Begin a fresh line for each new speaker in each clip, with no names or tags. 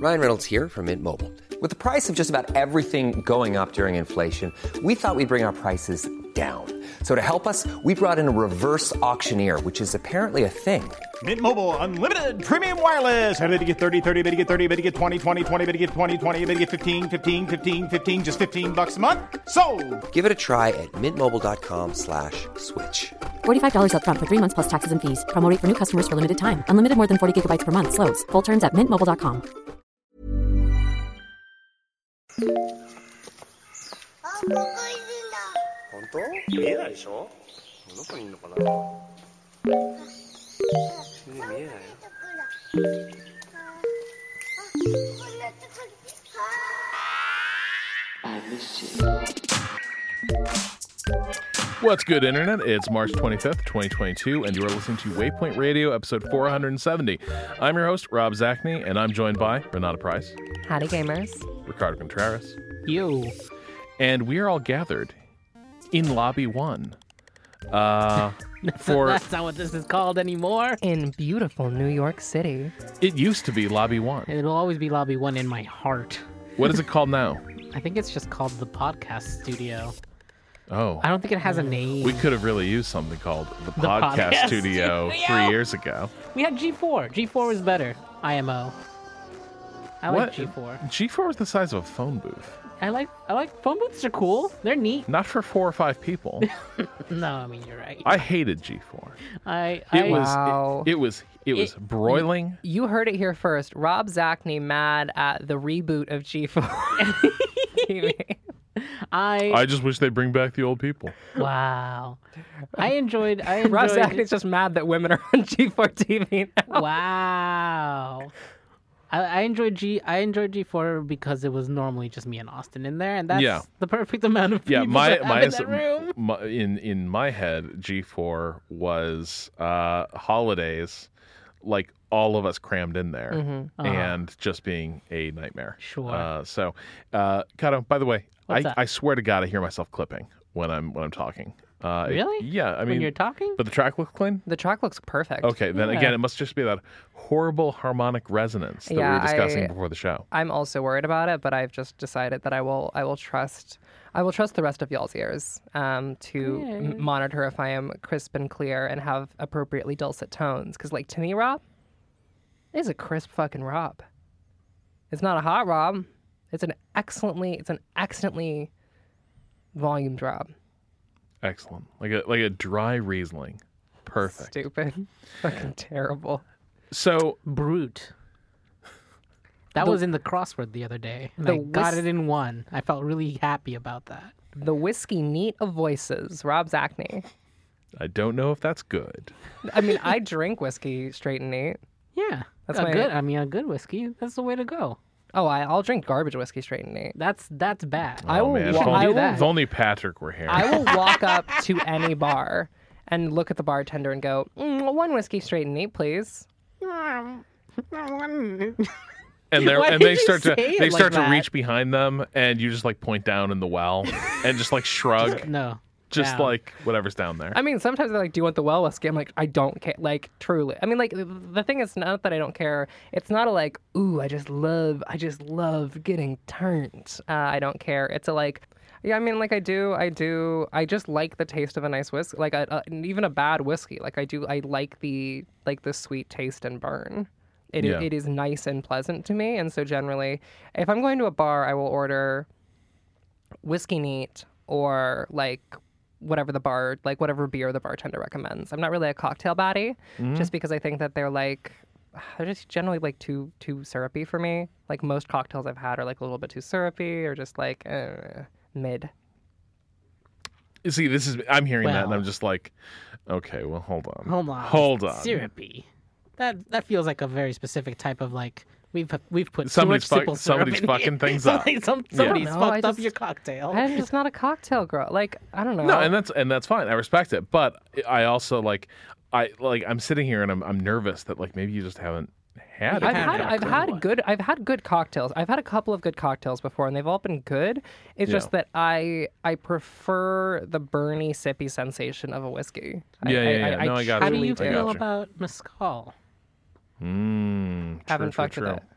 Ryan Reynolds here from Mint Mobile. With the price of just about everything going up during inflation, we thought we'd bring our prices down. So to help us, we brought in a reverse auctioneer, which is apparently a thing.
Mint Mobile Unlimited Premium Wireless. How to get 30, 30, bit to get 30, bit to get 20, 20, 20, bit to get 20, 20, bit to get 15, 15, 15, 15, just $15 a month? Sold!
Give it a try at mintmobile.com/switch.
$45 up front for 3 months plus taxes and fees. Promo rate for new customers for limited time. Unlimited more than 40 gigabytes per month. Slows full terms at mintmobile.com.
What's good, Internet? It's March 25th, 2022, and you are listening to Waypoint Radio, episode 470. I'm your host, Rob Zachney, and I'm joined by Renata Price.
Howdy, gamers.
Ricardo Contreras.
Yo.
And we are all gathered in Lobby 1.
That's not what this is called anymore.
In beautiful New York City.
It used to be Lobby 1.
It'll always be Lobby 1 in my heart.
What is it called now?
I think it's just called the podcast studio.
Oh.
I don't think it has a name.
We could have really used something called the podcast studio 3 years ago.
We had G4. G4 was better. IMO. I like
What?
G4.
G4 was the size of a phone booth.
I like phone booths are cool. They're neat.
Not for 4 or 5 people.
No, I mean you're right.
I hated G4. It was broiling.
You heard it here first. Rob Zachney mad at the reboot of G4 TV.
I
just wish they'd bring back the old people.
Wow. I enjoyed
Rob Zachney's just mad that women are on G4 TV now.
Wow. I enjoyed G4 because it was normally just me and Austin in there, and that's the perfect amount of people in that room.
In my head, G4 was holidays, like all of us crammed in there, and just being a nightmare.
Sure.
Kato, by the way,
What's that?
I swear to God, I hear myself clipping when I'm talking.
Really?
Yeah, I mean,
when you're talking?
But the track looks clean?
The track looks perfect.
Okay, then again, it must just be that horrible harmonic resonance that we were discussing before the show.
I'm also worried about it, but I've just decided that I will trust the rest of y'all's ears to monitor if I am crisp and clear and have appropriately dulcet tones. Because, like, to me, Rob, it's a crisp fucking Rob. It's not a hot Rob. It's an excellently volumed Rob.
Excellent. Like a dry Riesling. Perfect.
Stupid. Fucking terrible.
So
Brute. That was in the crossword the other day. And I got it in one. I felt really happy about that.
The whiskey neat of voices, Rob Zachney.
I don't know if that's good.
I mean, I drink whiskey straight and neat.
Yeah.
That's
a good whiskey. That's the way to go.
Oh, I'll drink garbage whiskey straight and neat.
That's bad.
If only Patrick were here.
I will walk up to any bar and look at the bartender and go, one whiskey straight and neat, please.
And they start to reach behind them, and you just like point down in the well and just like shrug. Just
down.
like whatever's down there.
I mean, sometimes they're like, do you want the well whiskey? I'm like, I don't care. Like, truly. I mean, like, the thing is not that I don't care. It's not a like, ooh, I just love getting turned. I don't care. It's a like, yeah, I mean, like, I just like the taste of a nice whiskey. Like, even a bad whiskey. Like, I like the sweet taste and burn. It is nice and pleasant to me. And so generally, if I'm going to a bar, I will order whiskey neat or like whatever beer the bartender recommends. I'm not really a cocktail baddie, just because I think that they're just generally like too syrupy for me. Like most cocktails I've had are like a little bit too syrupy or just like mid.
You see, I'm hearing that and I'm just like, okay, well, hold on.
Hold on. Syrupy. That feels like a very specific type of like we've put
somebody's
somebody's
fucking things up.
Somebody's fucked up your cocktail.
I'm just not a cocktail girl. Like, I don't know.
No, and that's fine. I respect it, but I also I'm sitting here and I'm nervous that like maybe you just haven't had.
I've had good cocktails. I've had a couple of good cocktails before, and they've all been good. It's just that I prefer the burny, sippy sensation of a whiskey.
I got it.
How do you feel about mezcal?
Haven't fucked with it.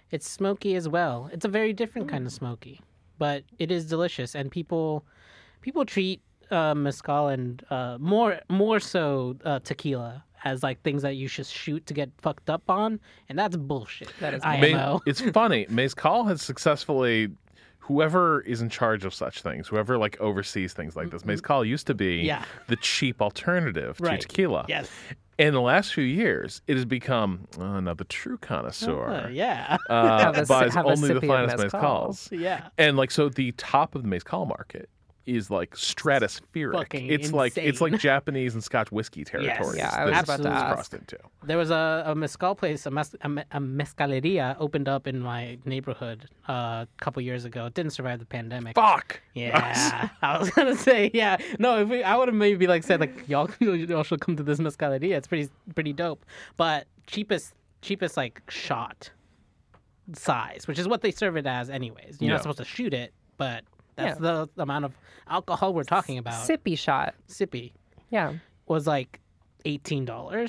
It's smoky as well. It's a very different kind of smoky, but it is delicious. And people treat mezcal and more so tequila as like things that you should shoot to get fucked up on, and that's bullshit. That is IMO.
It's funny. Mezcal has successfely. Whoever is in charge of such things, whoever like oversees things like this, mezcal used to be the cheap alternative to tequila.
Yes.
In the last few years, it has become now the true connoisseur. Buys only the finest mezcals.
Yeah.
And like so, the top of the mezcal market is like stratospheric. It's
insane.
like Japanese and Scotch whiskey territory.
Yeah, I was about to ask.
Crossed into.
There was a mezcal place, a mezcaleria opened up in my neighborhood a couple years ago. It didn't survive the pandemic.
Fuck.
Yeah, I was gonna say No, I would have maybe like said like y'all should come to this mezcaleria. It's pretty dope. But cheapest like shot size, which is what they serve it as anyways. You're not supposed to shoot it, but that's the amount of alcohol we're talking about.
Sippy shot.
Sippy.
Yeah.
Was like $18.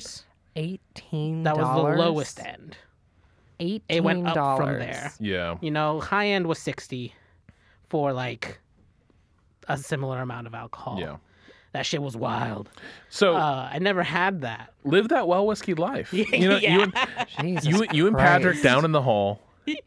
$18.
That was the lowest end.
$18.
It went up from there.
Yeah.
You know, high end was $60 for like a similar amount of alcohol.
Yeah.
That shit was wild.
So
I never had that.
Live that well whiskey life. You know, you and Patrick down in the hole.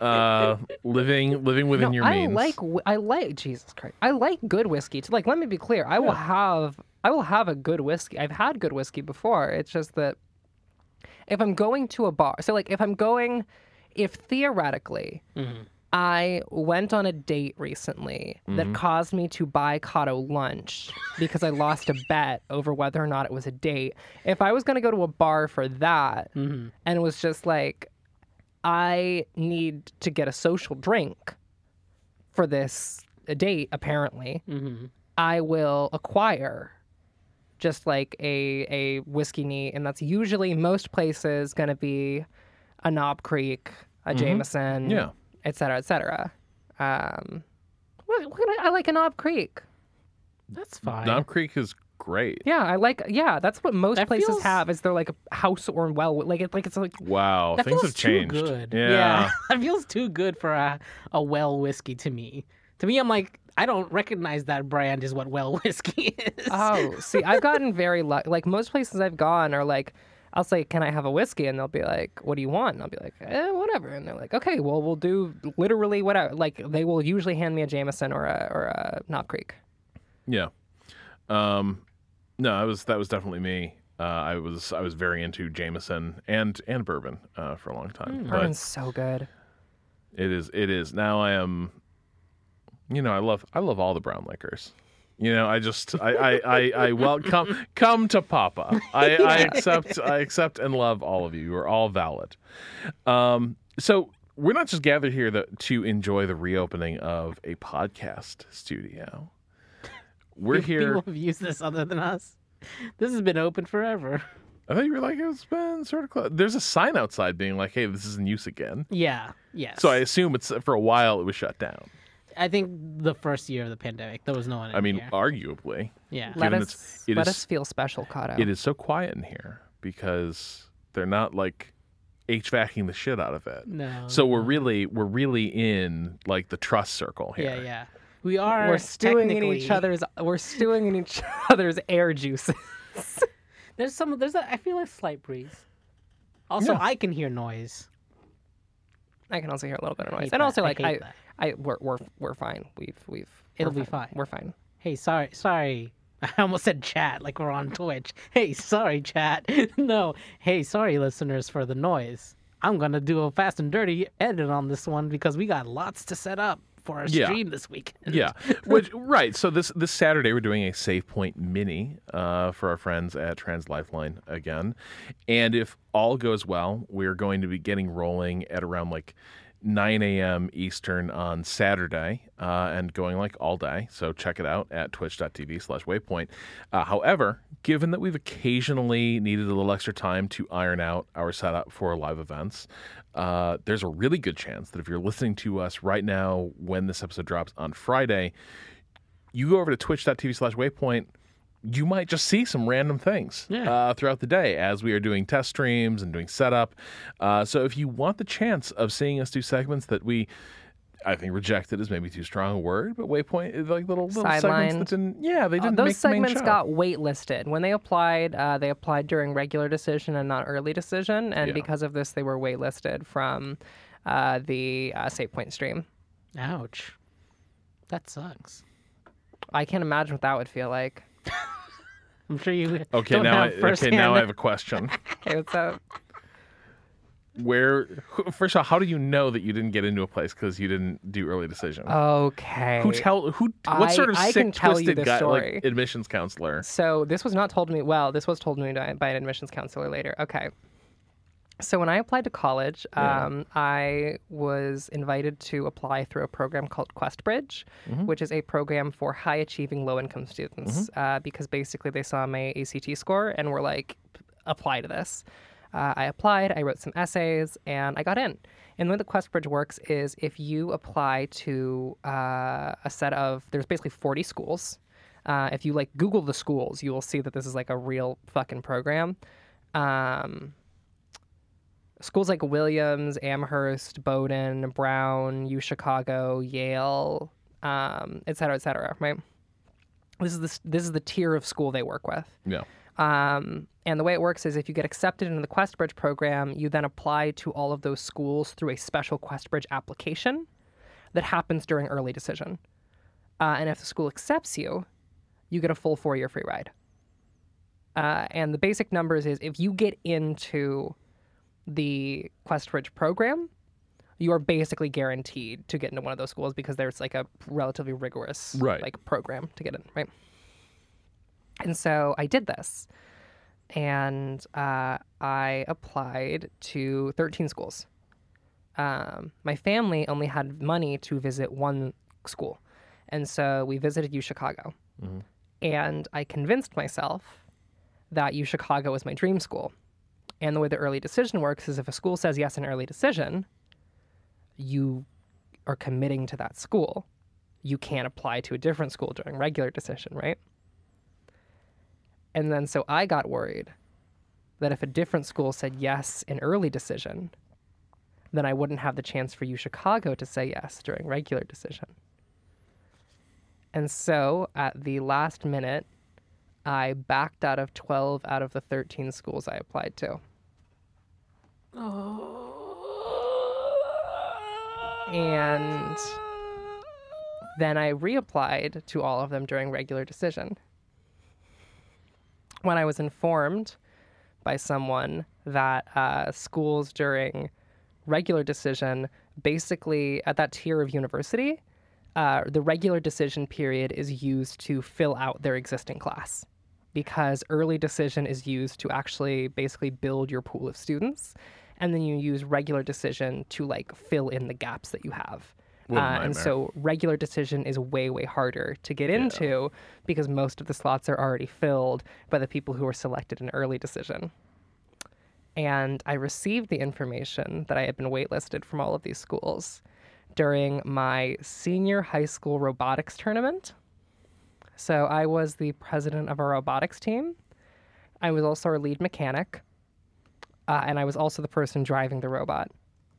Living within your means.
I like Jesus Christ. I like good whiskey. Like, let me be clear. I will have a good whiskey. I've had good whiskey before. It's just that if I'm going to a bar, so like if theoretically I went on a date recently that caused me to boycott lunch because I lost a bet over whether or not it was a date. If I was going to go to a bar for that and it was just like, I need to get a social drink for this date, apparently, I will acquire just like a whiskey neat, and that's usually most places going to be a Knob Creek, a Jameson, et cetera, et cetera. I like a Knob Creek.
That's fine.
Knob Creek is great.
Yeah, that's what most places have. Is they're like a house or it's like
wow,
that
things
feels
have changed.
Too good.
Yeah.
That feels too good for a well whiskey to me. To me, I'm like, I don't recognize that brand as what well whiskey is.
Oh, see, I've gotten very lucky. Like most places I've gone are like, I'll say, "Can I have a whiskey?" And they'll be like, "What do you want?" And I'll be like, "Whatever." And they're like, "Okay, well, we'll do literally whatever." Like they will usually hand me a Jameson or a Knob Creek.
Yeah. No, that was definitely me. I was very into Jameson and bourbon for a long time.
Bourbon's so good.
It is. Now I am. You know, I love all the brown liquors. You know, I welcome come to Papa. I accept and love all of you. You are all valid. So we're not just gathered here to enjoy the reopening of a podcast studio. We're here.
People have used this other than us. This has been open forever.
I thought you were like, it's been sort of close. There's a sign outside being like, hey, this is in use again.
Yeah. Yes.
So I assume it's for a while it was shut down.
I think the first year of the pandemic, there was no one in here.
Arguably.
Yeah.
Let us feel special, Cotto.
It is so quiet in here because they're not like HVACing the shit out of it.
No.
So we're really in like the trust circle here.
Yeah. We're
stewing in each other's air juices.
I feel a slight breeze. Also, I can hear noise.
I can also hear a little bit of noise. And also like we're fine.
It'll be fine.
We're fine.
Hey, sorry. I almost said chat like we're on Twitch. Hey, sorry, chat. No. Hey, sorry, listeners, for the noise. I'm going to do a fast and dirty edit on this one because we got lots to set up for our stream this weekend.
Yeah. Right. So this Saturday, we're doing a Save Point Mini for our friends at Trans Lifeline again. And if all goes well, we're going to be getting rolling at around like 9 a.m. Eastern on Saturday and going like all day. So check it out at twitch.tv/waypoint. However, given that we've occasionally needed a little extra time to iron out our setup for live events, there's a really good chance that if you're listening to us right now when this episode drops on Friday, you go over to twitch.tv/waypoint, you might just see some random things throughout the day as we are doing test streams and doing setup. So if you want the chance of seeing us do segments that I think rejected is maybe too strong a word, but Waypoint, like little segments that didn't, they didn't
those
make the main
segments
show.
got waitlisted. When they applied during regular decision and not early decision, and because of this, they were waitlisted from the Save Point stream.
Ouch. That sucks.
I can't imagine what that would feel like.
I'm sure you.
Okay,
don't
now
have
now I have a question.
Hey, what's up?
First of all, how do you know that you didn't get into a place because you didn't do early decision?
Okay.
What sort of
I
sick,
can tell you
twisted
this
guy,
story.
like admissions counselor?
So this was not told to me. Well, this was told to me by an admissions counselor later. Okay. So when I applied to college, I was invited to apply through a program called QuestBridge, which is a program for high-achieving low-income students, because basically they saw my ACT score and were like, apply to this. I applied, I wrote some essays, and I got in. And the way the QuestBridge works is if you apply to a set of, there's basically 40 schools. If you like Google the schools, you will see that this is like a real fucking program. Schools like Williams, Amherst, Bowdoin, Brown, UChicago, Yale, et cetera, right? This is the tier of school they work with.
Yeah.
And the way it works is if you get accepted into the QuestBridge program, you then apply to all of those schools through a special QuestBridge application that happens during early decision. And if the school accepts you, you get a full 4-year free ride. And the basic numbers is if you get into the QuestBridge program, you are basically guaranteed to get into one of those schools because there's like a relatively rigorous like program to get in, right? And so I did this, and I applied to 13 schools. My family only had money to visit one school, and so we visited UChicago. And I convinced myself that UChicago was my dream school. And the way the early decision works is if a school says yes in early decision, you are committing to that school. You can't apply to a different school during regular decision, right? And then so I got worried that if a different school said yes in early decision, then I wouldn't have the chance for UChicago to say yes during regular decision. And so at the last minute, I backed out of 12 out of the 13 schools I applied to. And then I reapplied to all of them during regular decision. When I was informed by someone that schools during regular decision, basically at that tier of university, the regular decision period is used to fill out their existing class, because early decision is used to actually basically build your pool of students, and then you use regular decision to like fill in the gaps that you have. And so regular decision is way, way harder to get into because most of the slots are already filled by the people who were selected in early decision. And I received the information that I had been waitlisted from all of these schools during my senior high school robotics tournament. So I was the president of our robotics team. I was also our lead mechanic. And I was also the person driving the robot.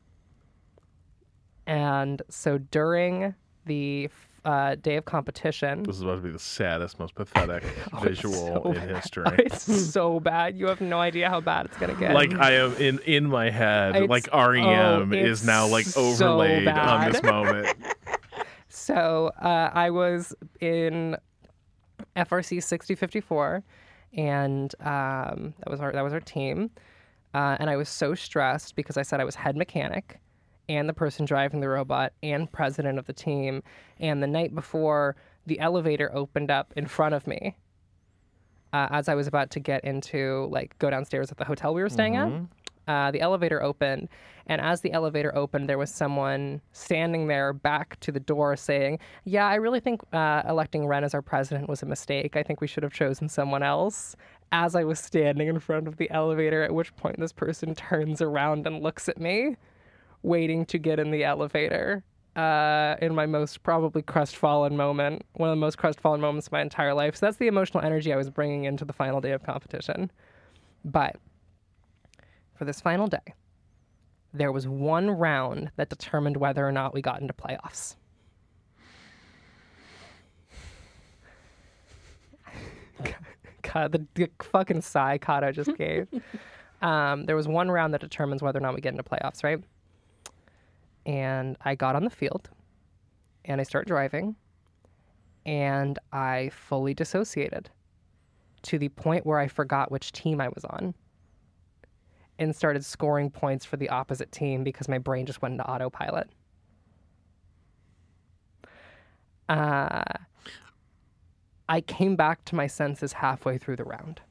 And so during the day of competition...
This is about to be the saddest, most pathetic visual in history.
It's so bad. You have no idea how bad it's going to get.
Like I am in my head, like REM is now like overlaid on this moment.
So I was in FRC 6054, and that was our team. And I was so stressed because I said I was head mechanic and the person driving the robot and president of the team. And the night before, the elevator opened up in front of me as I was about to get into, like, go downstairs at the hotel we were staying at. The elevator opened, and as the elevator opened, there was someone standing there back to the door saying, yeah, I really think electing Ren as our president was a mistake. I think we should have chosen someone else. As I was standing in front of the elevator, at which point this person turns around and looks at me, waiting to get in the elevator. in my most probably crestfallen moment, one of the most crestfallen moments of my entire life. So that's the emotional energy I was bringing into the final day of competition. But for this final day, there was one round that determined whether or not we got into playoffs. God, the fucking sigh Kato just gave. There was one round that determines whether or not we get into playoffs, right? And I got on the field, and I start driving, and I fully dissociated to the point where I forgot which team I was on and started scoring points for the opposite team because my brain just went into autopilot. I came back to my senses halfway through the round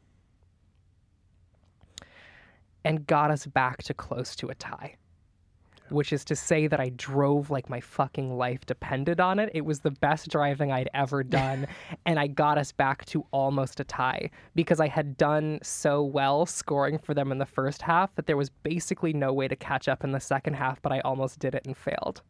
and got us back to close to a tie, which is to say that I drove like my fucking life depended on it. It was the best driving I'd ever done, and I got us back to almost a tie because I had done so well scoring for them in the first half that there was basically no way to catch up in the second half, but I almost did it and failed.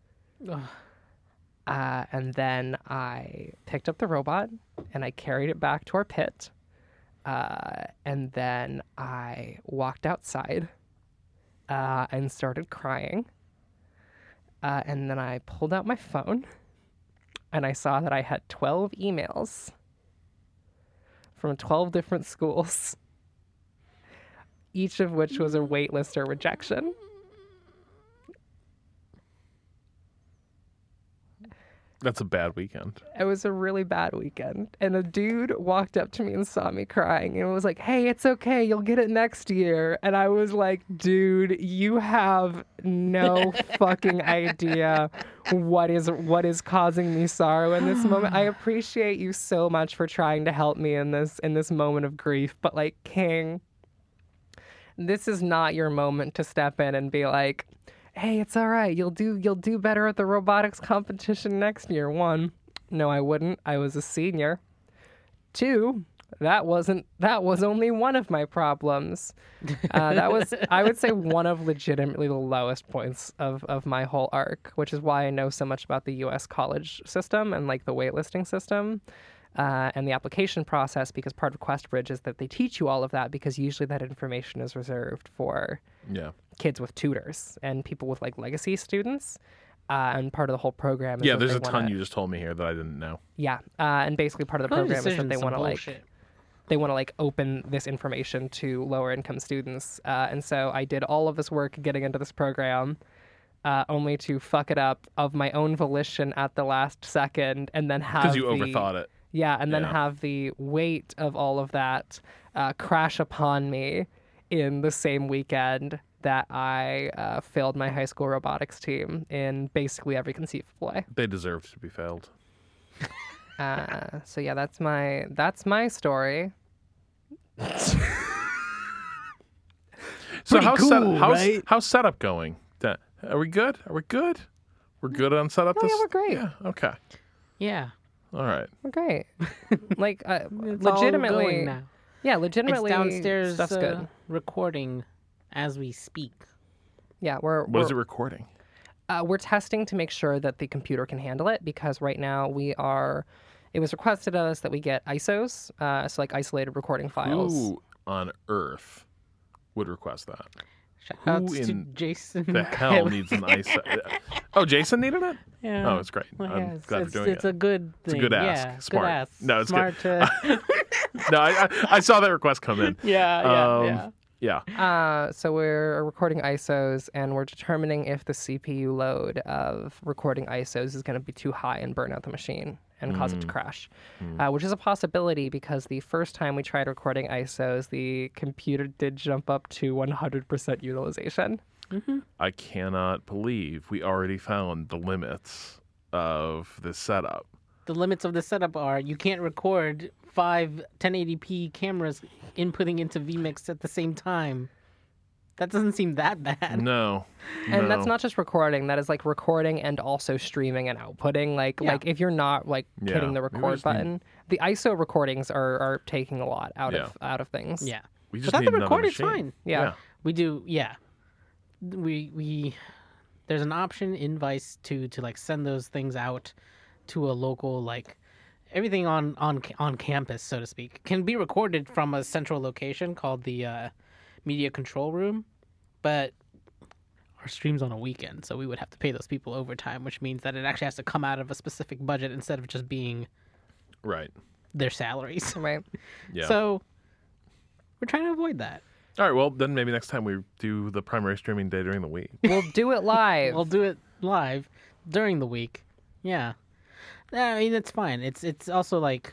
And then I picked up the robot and I carried it back to our pit. And then I walked outside and started crying. And then I pulled out my phone and I saw that I had 12 emails from 12 different schools, each of which was a waitlist or rejection.
That's a bad weekend.
It was a really bad weekend. And a dude walked up to me and saw me crying and was like, "Hey, it's okay. You'll get it next year." And I was like, dude, you have no fucking idea what is causing me sorrow in this moment. I appreciate you so much for trying to help me in this moment of grief. But like, King, this is not your moment to step in and be like, "Hey, it's all right. You'll do better at the robotics competition next year." One, no, I wouldn't. I was a senior. Two, that was only one of my problems. That was, I would say, one of legitimately the lowest points of my whole arc, which is why I know so much about the U.S. college system and like the waitlisting system. And the application process, because part of QuestBridge is that they teach you all of that because usually that information is reserved for kids with tutors and people with like legacy students. And part of the whole program is that
there's
they
a ton
wanna,
you just told me here that I didn't know.
Yeah. And basically part of the program is that they want to like open this information to lower income students. And so I did all of this work getting into this program. Only to fuck it up of my own volition at the last second and then have
because you overthought it.
Yeah, and then have the weight of all of that crash upon me in the same weekend that I failed my high school robotics team in basically every conceivable way.
They deserved to be failed.
So yeah, that's my story.
So how's setup going? Are we good? We're good on setup.
Oh, yeah, we're great.
Yeah. Okay.
Yeah.
All right.
We're great. Like
It's
legitimately
all going now.
Yeah, legitimately
It's downstairs
stuff's good.
recording as we speak.
Yeah,
What is it recording?
we're testing to make sure that the computer can handle it because right now it was requested of us that we get ISOs, so like isolated recording files.
Who on earth would request that?
Shout
Who
outs to
in
Jason.
The hell needs an ISO? Oh, Jason needed it?
Yeah.
Oh, it's great.
Well,
I'm
yeah,
glad
it's,
for doing
it's
it.
a good thing.
It's a good ask.
Yeah,
Smart.
Good ask.
No, it's
Smart
good.
To...
No, I saw that request come in.
Yeah.
So we're recording ISOs and we're determining if the CPU load of recording ISOs is going to be too high and burn out the machine and cause it to crash, which is a possibility because the first time we tried recording ISOs, the computer did jump up to 100% utilization.
Mm-hmm.
I cannot believe we already found the limits of this setup.
The limits of the setup are you can't record 5 1080p cameras inputting into vMix at the same time. That doesn't seem that bad.
No.
And that's not just recording. That is like recording and also streaming and outputting. Like if you're not like hitting the record button, the ISO recordings are taking a lot out of things.
Yeah.
We just
Without
need
the
another
record, it's
machine.
fine.
Yeah.
We do. Yeah. We there's an option in Vice to like send those things out to a local, like everything on campus, so to speak, can be recorded from a central location called the media control room, but our stream's on a weekend, so we would have to pay those people overtime, which means that it actually has to come out of a specific budget instead of just being
Right.
their salaries.
Right.
Yeah.
So we're trying to avoid that.
All right. Well, then maybe next time we do the primary streaming day during the week.
We'll do it live.
We'll do it live during the week. Yeah. I mean, it's fine. It's also like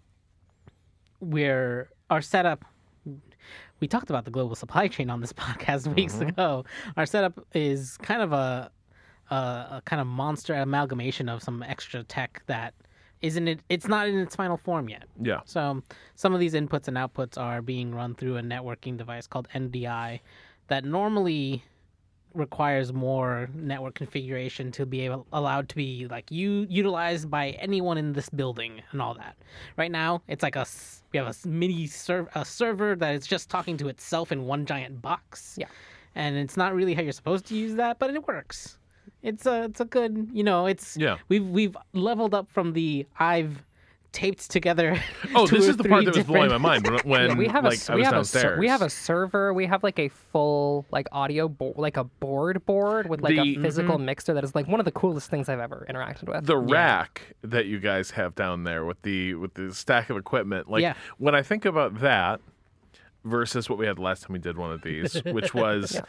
our setup. We talked about the global supply chain on this podcast weeks ago. Our setup is kind of a kind of monster amalgamation of some extra tech that isn't it. It's not in its final form yet.
Yeah.
So some of these inputs and outputs are being run through a networking device called NDI that normally requires more network configuration to be allowed to be like utilized by anyone in this building and all that. Right now, it's like we have a mini server that is just talking to itself in one giant box.
Yeah.
And it's not really how you're supposed to use that, but it works. It's a good,
Yeah.
We've leveled up from the I've taped together.
Oh,
two
this
or
is the part
three
that was blowing my
different-
mind when
we have
like I was downstairs.
we have a server. We have like a full like audio like a board with like a physical mixer that is like one of the coolest things I've ever interacted with.
the rack that you guys have down there with the stack of equipment. Like
Yeah.
when I think about that versus what we had last time we did one of these, which was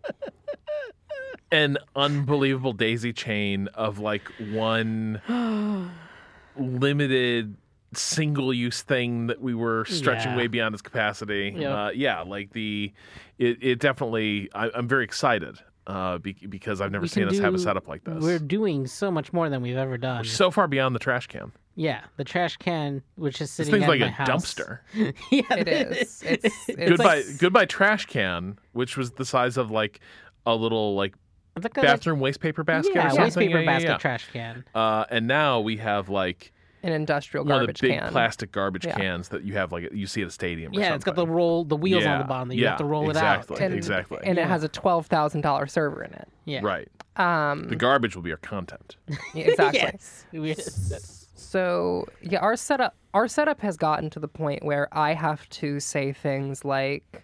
an unbelievable daisy chain of like one limited single-use thing that we were stretching
Yeah.
way beyond its capacity.
Yep.
Like it definitely. I'm very excited because I've never
We
seen
can
us have a
do-
setup like this.
We're doing so much more than we've ever done.
so far beyond the trash can.
Yeah, the trash can, which is
This
sitting
thing's
at
like
my
a
house.
dumpster.
Yeah,
It is. It's
Goodbye trash can, which was the size of like a little like
It's like a
bathroom waste paper basket.
yeah,
or something.
waste paper
Yeah,
basket
yeah.
trash can.
And now we have like
an industrial
one of
garbage
the big
can.
plastic garbage
Yeah.
cans that you have like you see at a stadium. Or
Yeah, it's got the
something.
the wheels on
Yeah,
the bottom that you
yeah,
have to roll
exactly.
it out.
Exactly.
And it has a $12,000 server in it.
Yeah,
Right. The garbage will be our content.
Yeah, exactly.
Yes.
So yeah, our setup has gotten to the point where I have to say things like,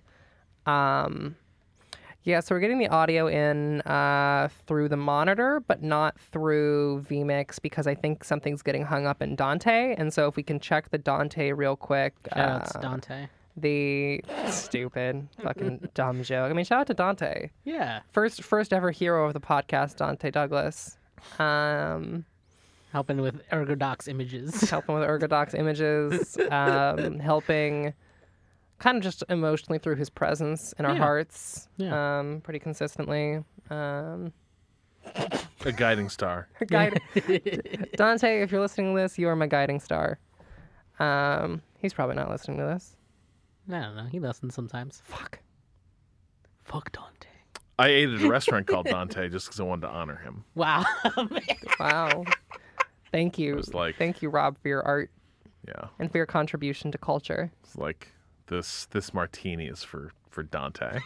yeah, so we're getting the audio in through the monitor, but not through vMix because I think something's getting hung up in Dante. And so if we can check the Dante real quick.
Shout out to Dante.
The stupid fucking dumb joke. I mean, shout out to Dante.
Yeah,
First ever hero of the podcast, Dante Douglas.
helping with Ergodox images.
Helping with Ergodox images, helping kind of just emotionally through his presence in our
Yeah.
hearts,
Yeah.
pretty consistently.
A guiding star.
Dante, if you're listening to this, you are my guiding star. He's probably not listening to this.
I don't know. He listens sometimes.
Fuck.
Fuck Dante.
I ate at a restaurant called Dante just because I wanted to honor him.
Wow.
Wow. Thank you.
was like-
Thank you, Rob, for your art
Yeah.
and for your contribution to culture.
It's like this martini is for Dante.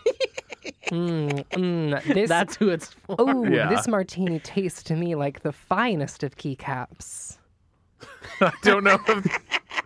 This
That's who it's for.
Oh,
Yeah.
this martini tastes to me like the finest of keycaps.
I don't know if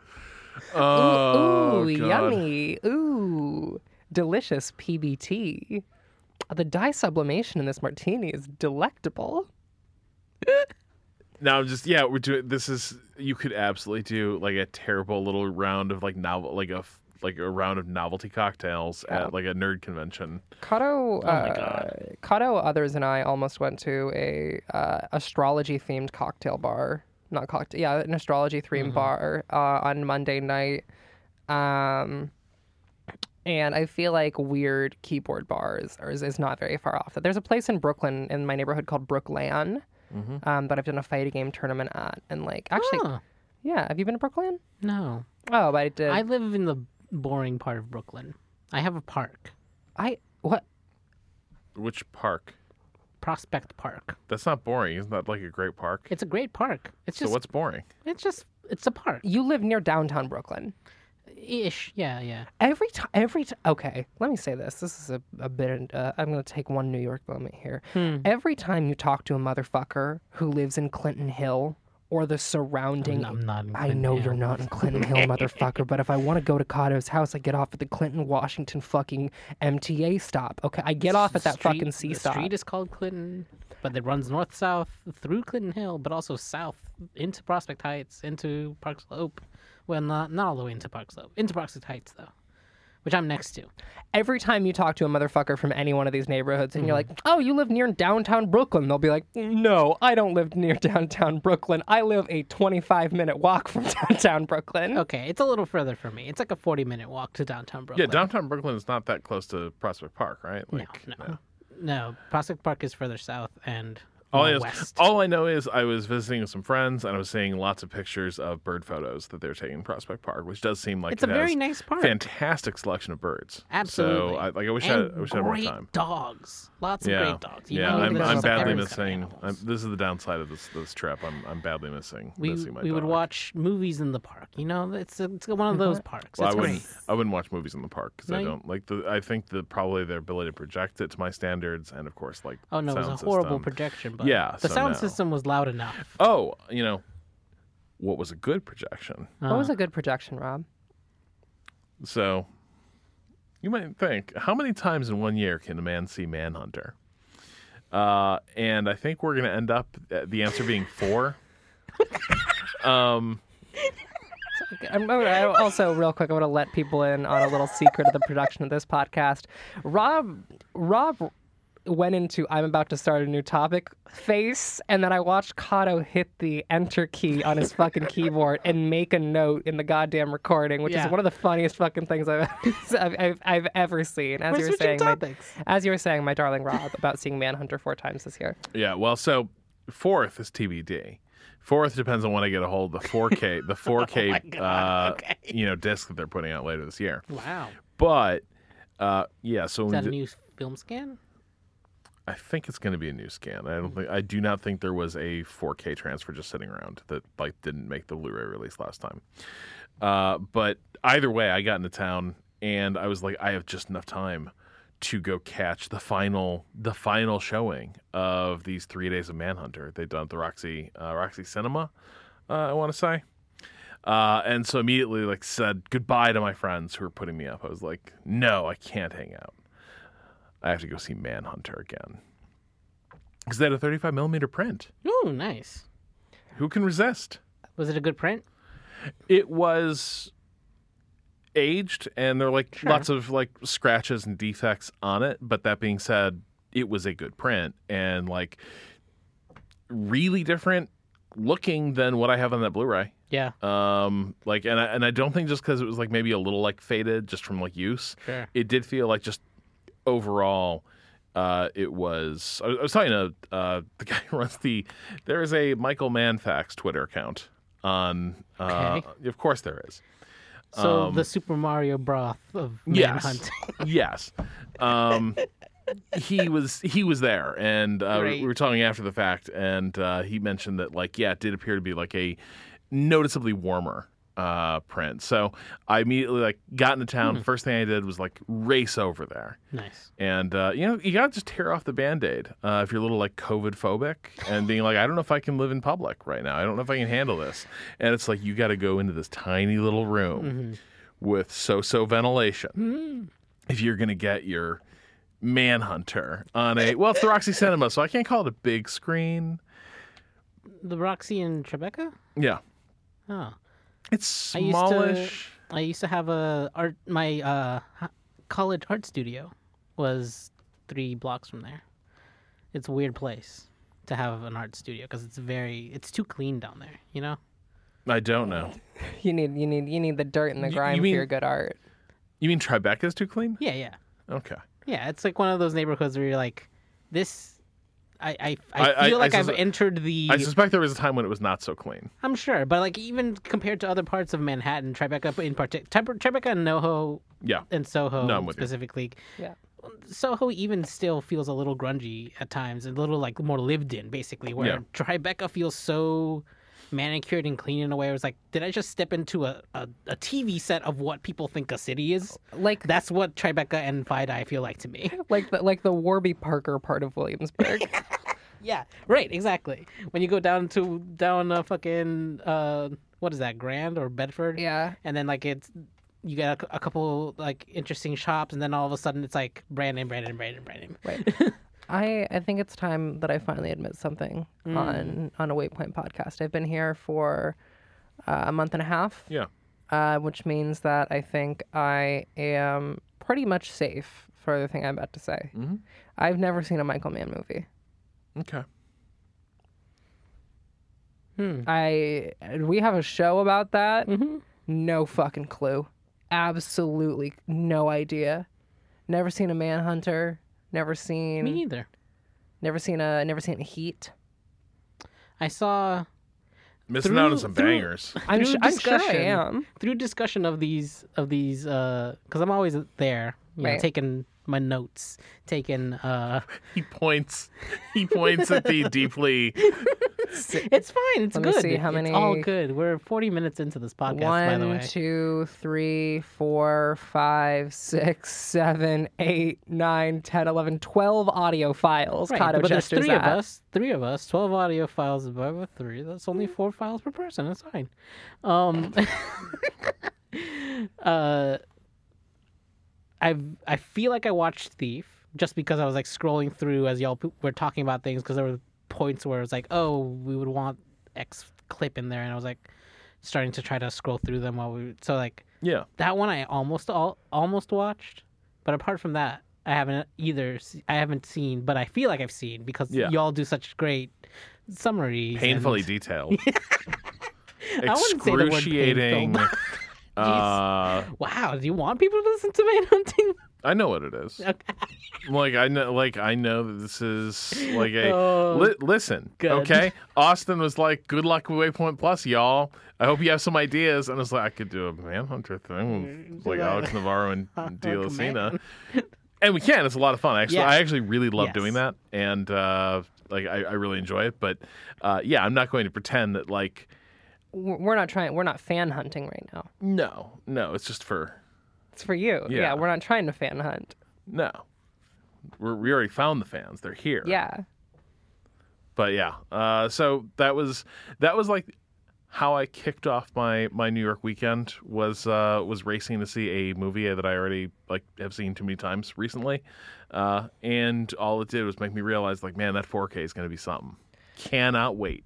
Oh,
Ooh,
God.
yummy. Ooh, delicious PBT. The dye sublimation in this martini is delectable.
Now I'm just we're doing this is you could absolutely do like a terrible little round of like novel like a round of novelty cocktails at like a nerd convention.
Kato,
God.
Kato, others, and I almost went to a astrology themed cocktail bar. Not cocktail, yeah, an astrology themed bar on Monday night. And I feel like weird keyboard bars is not very far off. There's a place in Brooklyn in my neighborhood called Brookland that I've done a fighting game tournament at. And like, actually,
Huh.
yeah, have you been to Brooklyn?
No.
Oh, but I did.
I live in the boring part of Brooklyn. I have a park.
What?
Which park?
Prospect Park.
That's not boring. Isn't that like a great park?
It's a great park. It's
So
just
what's boring?
it's a park.
You live near downtown Brooklyn.
Ish. Yeah.
Every time, okay, let me say this. This is a bit, I'm going to take one New York moment here. Every time you talk to a motherfucker who lives in Clinton Hill or the surrounding...
I'm not in
I
Clinton
know
Hill.
you're not in Clinton Hill, motherfucker, but if I want to go to Cotto's house, I get off at the Clinton, Washington fucking MTA stop, okay? I get off at that fucking C
The
stop.
street is called Clinton, but it runs north-south through Clinton Hill, but also south into Prospect Heights, into Park Slope. Well, not all the way into Park Slope. Into Prospect Heights, though, which I'm next to.
Every time you talk to a motherfucker from any one of these neighborhoods and you're like, oh, you live near downtown Brooklyn, they'll be like, no, I don't live near downtown Brooklyn. I live a 25-minute walk from downtown Brooklyn.
Okay, it's a little further for me. It's like a 40-minute walk to downtown Brooklyn.
Yeah, downtown Brooklyn is not that close to Prospect Park, right?
No. Prospect Park is further south and
All
west.
all I know is I was visiting with some friends and I was seeing lots of pictures of bird photos that they're taking in Prospect Park, which does seem like
It's a
it
very
has
nice park.
fantastic selection of birds.
Absolutely.
So I wish
and
I had more
great
time.
dogs. Lots of
Yeah,
great dogs. You
yeah.
know,
I'm
there's
badly
every-
missing. This is the downside of this trip. I'm badly missing
We
my
would
dog.
watch movies in the park. You know, it's one of those parks.
Well,
It's great.
I wouldn't watch movies in the park because
No,
I
you-
don't like the. I think probably their ability to project it to my standards, and of course, like
Oh no, it was
sound
a horrible
system.
projection. But
Yeah,
the
so
sound
no.
system was loud enough.
Oh, what was a good projection?
What was a good projection, Rob?
So, you might think, how many times in 1 year can a man see Manhunter? And I think we're going to end up the answer being 4.
I also, real quick, I want to let people in on a little secret of the production of this podcast. Rob went into I'm about to start a new topic face, and then I watched Kato hit the enter key on his fucking keyboard and make a note in the goddamn recording, which is
Yeah.
one of the funniest fucking things I've ever seen. As
We're
you were
switching
saying,
topics.
as you were saying, my darling Rob, about seeing Manhunter 4 times this year.
Yeah, well, so 4th is TBD. 4th depends on when I get a hold of the 4K, the 4K,
okay.
disc that they're putting out later this year.
Wow.
But yeah, so
Is
when
that
we
a new film scan?
I think it's going to be a new scan. I do not think there was a 4K transfer just sitting around that didn't make the Blu-ray release last time. But either way, I got into town and I was like, I have just enough time to go catch the final showing of these 3 days of Manhunter. They've done at the Roxy Cinema, I want to say. And so immediately said goodbye to my friends who were putting me up. I was like, no, I can't hang out. I have to go see Manhunter again. Because they had a 35mm print.
Ooh, nice.
Who can resist?
Was it a good print?
It was aged, and there are lots of scratches and defects on it. But that being said, it was a good print and really different looking than what I have on that Blu-ray.
Yeah.
And I don't think just because it was maybe a little faded just from use.
Sure.
It did feel like just overall. It was. I was talking to the guy who runs there is a Michael Manfax Twitter account on.
Okay.
Of course there is.
So the Super Mario Broth of Manhunt.
Yes. He was there, and
Great.
we were talking after the fact, and he mentioned that it did appear to be a noticeably warmer print. So I immediately got into town. First thing I did was race over there.
Nice.
And you gotta just tear off the Band-Aid if you're a little COVID phobic and being I don't know if I can live in public right now. I don't know if I can handle this. And it's you got to go into this tiny little room with so ventilation if you're gonna get your Manhunter on it's the Roxy Cinema, so I can't call it a big screen.
The Roxy in Tribeca?
Yeah,
Oh.
it's
I used
smallish.
to have my college art studio was 3 blocks from there. It's a weird place to have an art studio because it's too clean down there, you know?
I don't know.
You need the dirt and the
You
grime
mean-
for your good art.
You mean Tribeca's too clean?
Yeah.
Okay.
Yeah, it's one of those neighborhoods where you're this I
I
feel like I've
sus-
entered the
I suspect there was a time when it was not so clean.
I'm sure, but even compared to other parts of Manhattan, Tribeca in particular, Tribeca and NoHo
Yeah.
and Soho
No, I'm with you.
specifically,
Yeah.
Soho even still feels a little grungy at times, and a little more lived in, basically. Where
Yeah.
Tribeca feels so manicured and clean in a way. It was like, did I just step into a TV set of what people think a city is?
Like
That's what Tribeca and Fidei feel like to me.
the Warby Parker part of Williamsburg.
Yeah, right, exactly. When you go down fucking what is that, Grand or Bedford?
Yeah.
And then like you got a couple like interesting shops, and then all of a sudden it's like brand name.
Right. I think it's time that I finally admit something on a Waypoint podcast. I've been here for a month and a half.
Yeah.
Which means that I think I am pretty much safe for the thing I'm about to say. Mm-hmm. I've never seen a Michael Mann movie.
Okay.
We have a show about that. Mm-hmm. No fucking clue. Absolutely no idea. Never seen a Manhunter. Never seen.
Me either.
Never seen a Heat.
I saw.
Missing out on some bangers.
I'm sure I am.
Through discussion of these, because I'm always there, you know,
Right.
taking my notes, taking.
He points at the deeply.
It's fine. It's
Let me
good.
see how many-
It's all good. We're 40 minutes into this podcast, by the way.
1, 2, 3, 4, 5, 6, 7, 8, 9, 10, 11, 12 audio files.
Right,
Kato
but there's
gestures
three of
at.
us. 12 audio files divided by 3. That's only 4 files per person. That's fine. I feel like I watched Thief just because I was like scrolling through as y'all were talking about things, because there were points where it was like, oh, we would want X clip in there, and I was like starting to try to scroll through them so like
Yeah.
that one I almost watched, but apart from that, I haven't seen, but I feel like I've seen, because y'all do such great summaries.
Painfully
and...
detailed.
I wouldn't say the word
Excruciating.
painful. Wow, do you want people to listen to Manhunting?
I know what it is.
Okay.
I know that this is like a listen.
Good.
Okay, Austin was like, "Good luck with Waypoint Plus, y'all. I hope you have some ideas." And I was like, "I could do a Manhunter thing with like Alex Navarro and Dialcina, and we can. It's a lot of fun. Actually,
Yeah.
I actually really love
Yes.
doing that, and I really enjoy it. But yeah, I'm not going to pretend that like
We're not fan hunting right now.
no, it's just for
It's for you.
Yeah.
We're not trying to fan hunt.
no. We already found the fans. They're here.
Yeah.
But yeah, so that was like how I kicked off my New York weekend was racing to see a movie that I already like have seen too many times recently, and all it did was make me realize like, man, that 4K is going to be something. Cannot wait.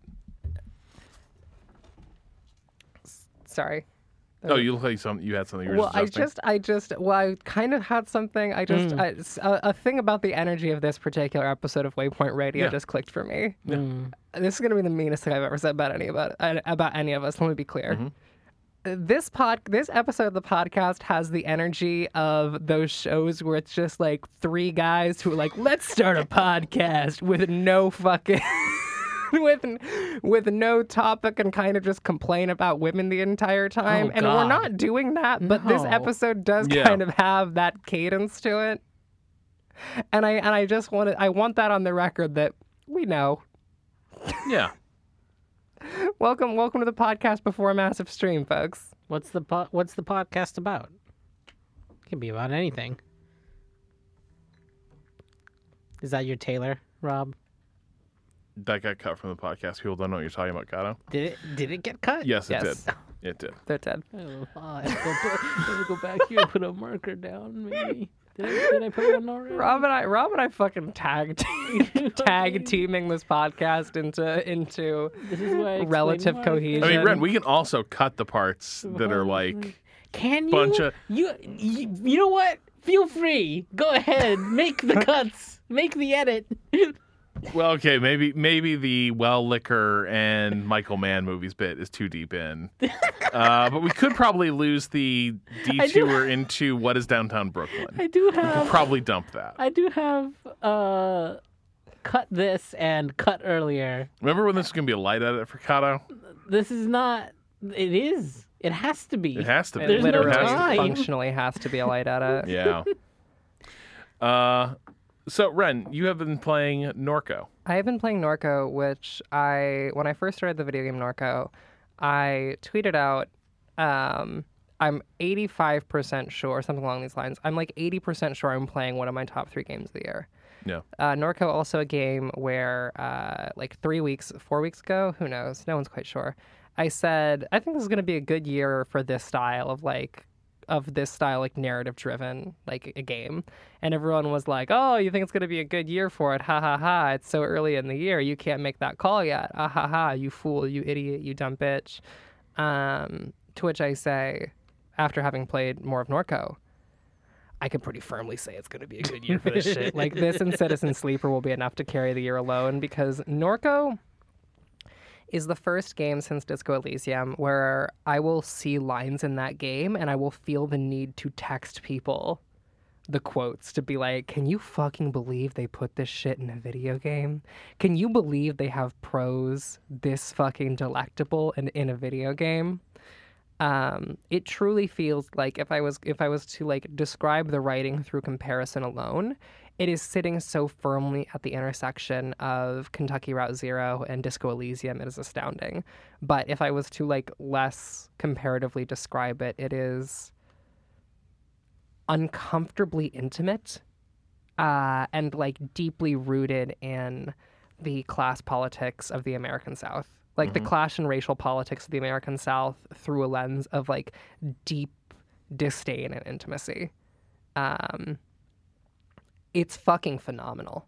Sorry.
Oh, you look like you had something. You were
Well, I kind of had something. A thing about the energy of this particular episode of Waypoint Radio just clicked for me. This is going to be the meanest thing I've ever said about any of us. Let me be clear. This episode of the podcast has the energy of those shows where it's just like 3 guys who are like, let's start a podcast with no fucking with no topic and kind of just complain about women the entire time.
Oh,
and
God.
we're not doing that, but this
No.
episode does kind of have that cadence to it. And I just want that on the record that we know.
Yeah.
Welcome to the podcast before a massive stream, folks.
What's the podcast about? It can be about anything. Is that your Taylor, Rob?
That got cut from the podcast. People don't know what you're talking about, Kato.
Did it get cut?
Yes, it
Yes.
did. It did.
They're dead.
Oh, I have to go back here and put a marker down, maybe. Did I put one already?
Rob and I fucking tag teaming this podcast into
This is why I explain
relative
marker.
cohesion.
I mean, Ren, we can also cut the parts that are like
Can you?
bunch of.
You know what? Feel free. Go ahead. Make the cuts. Make the edit.
Well, okay, maybe the Well Liquor and Michael Mann movies bit is too deep in, but we could probably lose the detour into what is downtown Brooklyn.
I do
We could
have.
probably dump that.
I do have. Cut this and cut earlier.
Remember when this was gonna be a light edit for Kato?
This is not. It is. It has to be.
It has to be.
It
There's no
literally
time.
functionally has to be a light edit.
Yeah. So, Ren, you have been playing Norco.
I have been playing Norco, which when I first started the video game Norco, I tweeted out, I'm 85% sure, something along these lines. I'm like 80% sure I'm playing one of my top 3 games of the year.
Yeah.
Norco, also a game where like 4 weeks ago, who knows? No one's quite sure. I said, I think this is going to be a good year for this style of this style, like narrative driven, like a game. And everyone was like, oh, you think it's going to be a good year for it? Ha ha ha. It's so early in the year. You can't make that call yet. Ah ha ha. You fool, you idiot, you dumb bitch. To which I say, after having played more of Norco, I can pretty firmly say it's going to be a good year for this shit. Like, this and Citizen Sleeper will be enough to carry the year alone, because Norco is the first game since Disco Elysium where I will see lines in that game and I will feel the need to text people the quotes to be like, can you fucking believe they put this shit in a video game? Can you believe they have prose this fucking delectable in a video game? It truly feels like if I was to like describe the writing through comparison alone, it is sitting so firmly at the intersection of Kentucky Route Zero and Disco Elysium. It is astounding. But if I was to like less comparatively describe it, it is uncomfortably intimate, and like deeply rooted in the class politics of the American South. Like the class and racial politics of the American South through a lens of like deep disdain and intimacy. It's fucking phenomenal.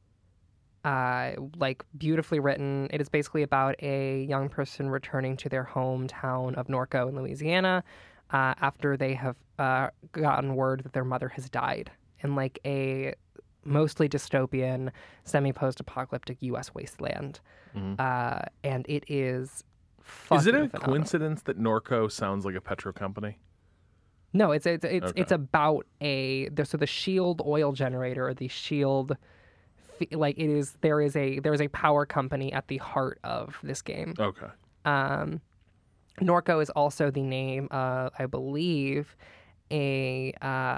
Like beautifully written. It is basically about a young person returning to their hometown of Norco in Louisiana after they have gotten word that their mother has died in like a mostly dystopian, semi-post-apocalyptic U.S. wasteland. And it is fucking
Is it a
phenomenal.
coincidence that Norco sounds like a petro company?
No, it's about the Shield oil generator, the Shield, like there is a power company at the heart of this game.
Okay.
Norco is also the name of, I believe, it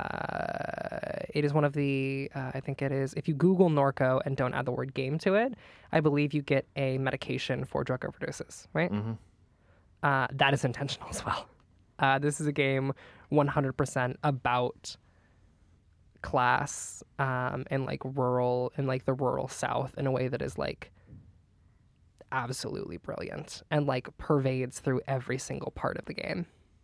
is one of the, I think it is, if you Google Norco and don't add the word game to it, I believe you get a medication for drug overdoses, right? That is intentional as well. This is a game 100% about class and like rural, and like the rural South in a way that is like absolutely brilliant and like pervades through every single part of the game.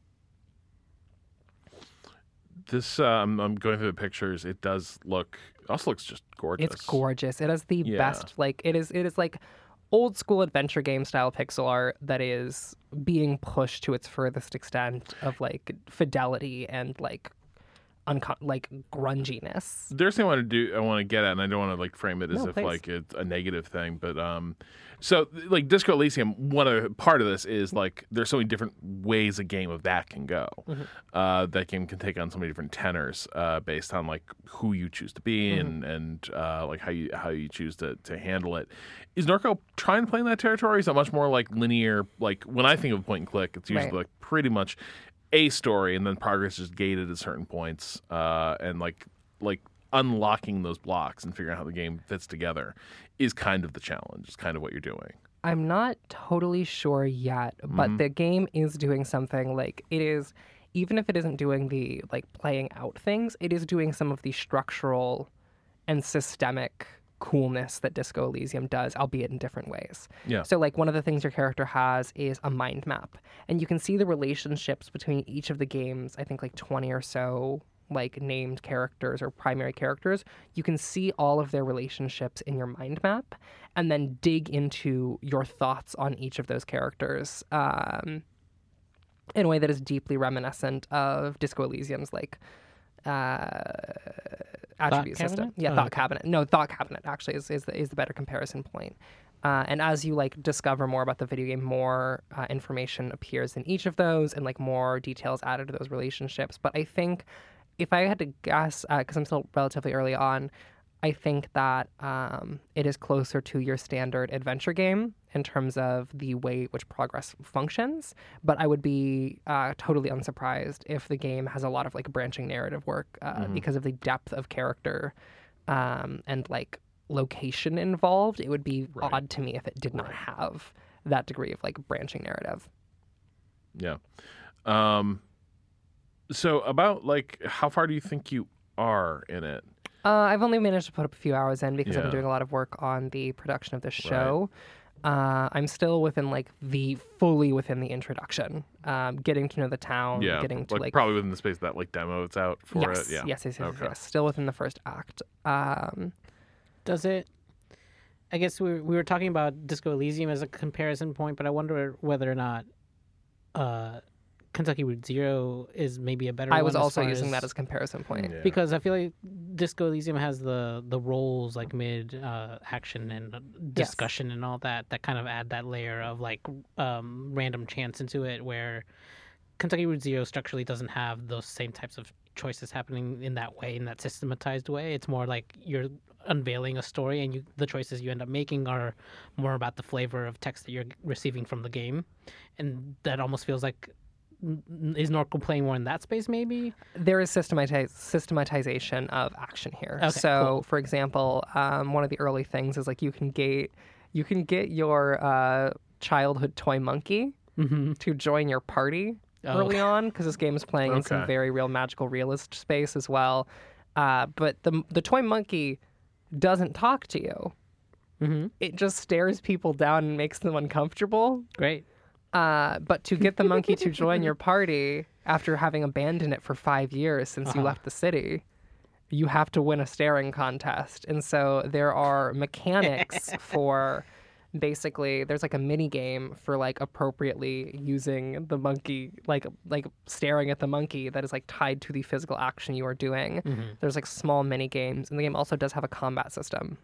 This I'm going through the pictures. It also looks just gorgeous.
It's gorgeous. It has the
Yeah.
best, like it is like old school adventure game style pixel art that is being pushed to its furthest extent of like fidelity and like like grunginess.
There's something I want to get at, and I don't want to like frame it as
No,
if
please.
like it's a negative thing, but so like Disco Elysium, part of this is like there's so many different ways a game of that can go. That game can take on so many different tenors based on like who you choose to be and like how you choose to handle it. Is Norco trying to play in that territory? Is that much more like linear? Like when I think of point and click, it's usually
Right.
like pretty much a story, and then progress is gated at certain points, and like unlocking those blocks and figuring out how the game fits together is kind of the challenge. It's kind of what you're doing.
I'm not totally sure yet, but the game is doing something like it is, even if it isn't doing the like playing out things, it is doing some of the structural and systemic coolness that Disco Elysium does, albeit in different ways.
Yeah.
So like one of the things your character has is a mind map, and you can see the relationships between each of the games, I think like 20 or so like named characters or primary characters. You can see all of their relationships in your mind map and then dig into your thoughts on each of those characters in a way that is deeply reminiscent of Disco Elysium's like attribute system.
cabinet?
Yeah, Thought Cabinet. No, Thought Cabinet actually is the better comparison point. And as you like discover more about the video game, more information appears in each of those, and like more details added to those relationships. But I think if I had to guess, because I'm still relatively early on, I think that it is closer to your standard adventure game in terms of the way which progress functions. But I would be totally unsurprised if the game has a lot of like branching narrative work because of the depth of character and like location involved, it would be odd to me if it did not have that degree of like branching narrative.
Yeah. So about like how far do you think you are in it?
I've only managed to put up a few hours in because I've been
Yeah.
doing a lot of work on the production of the show. I'm still within like fully within the introduction, getting to know the town,
Yeah,
getting to like
probably within the space of that like demo it's out for
yes,
it. Yeah.
yes,
Okay.
yes, still within the first act.
Does it? I guess we were talking about Disco Elysium as a comparison point, but I wonder whether or not Kentucky Route Zero is maybe a better one.
I was
as
also
far
using
as-
that as a comparison point.
Yeah.
because I feel like Disco Elysium has the roles like mid action and discussion and all that kind of add that layer of like random chance into it, where Kentucky Route Zero structurally doesn't have those same types of choices happening in that way, in that systematized way. It's more like you're unveiling a story, and the choices you end up making are more about the flavor of text that you're receiving from the game, and that almost feels like is Norco playing more in that space maybe?
There is systematization of action here.
Okay,
so,
cool.
for example, one of the early things is like you can get your childhood toy monkey to join your party early on, because this game is playing in some
Okay.
very real magical realist space as well. But the toy monkey doesn't talk to you. It just stares people down and makes them uncomfortable.
Great.
But to get the monkey to join your party after having abandoned it for 5 years since you left the city, you have to win a staring contest. And so there are mechanics for basically, there's like a mini game for like appropriately using the monkey, like staring at the monkey that is like tied to the physical action you are doing. There's like small mini games, and the game also does have a combat system.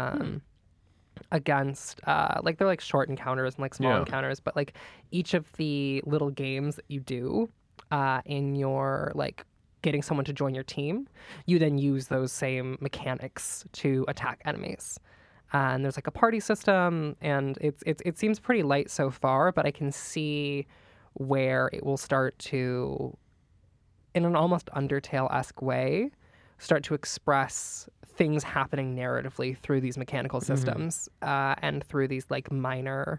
Against like they're like short encounters and like small
Yeah.
encounters, but like each of the little games that you do in your like getting someone to join your team, you then use those same mechanics to attack enemies. And there's like a party system, and it seems pretty light so far, but I can see where it will start to, in an almost Undertale-esque way, start to express things happening narratively through these mechanical systems and through these like minor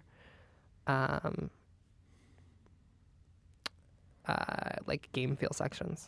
like game feel sections.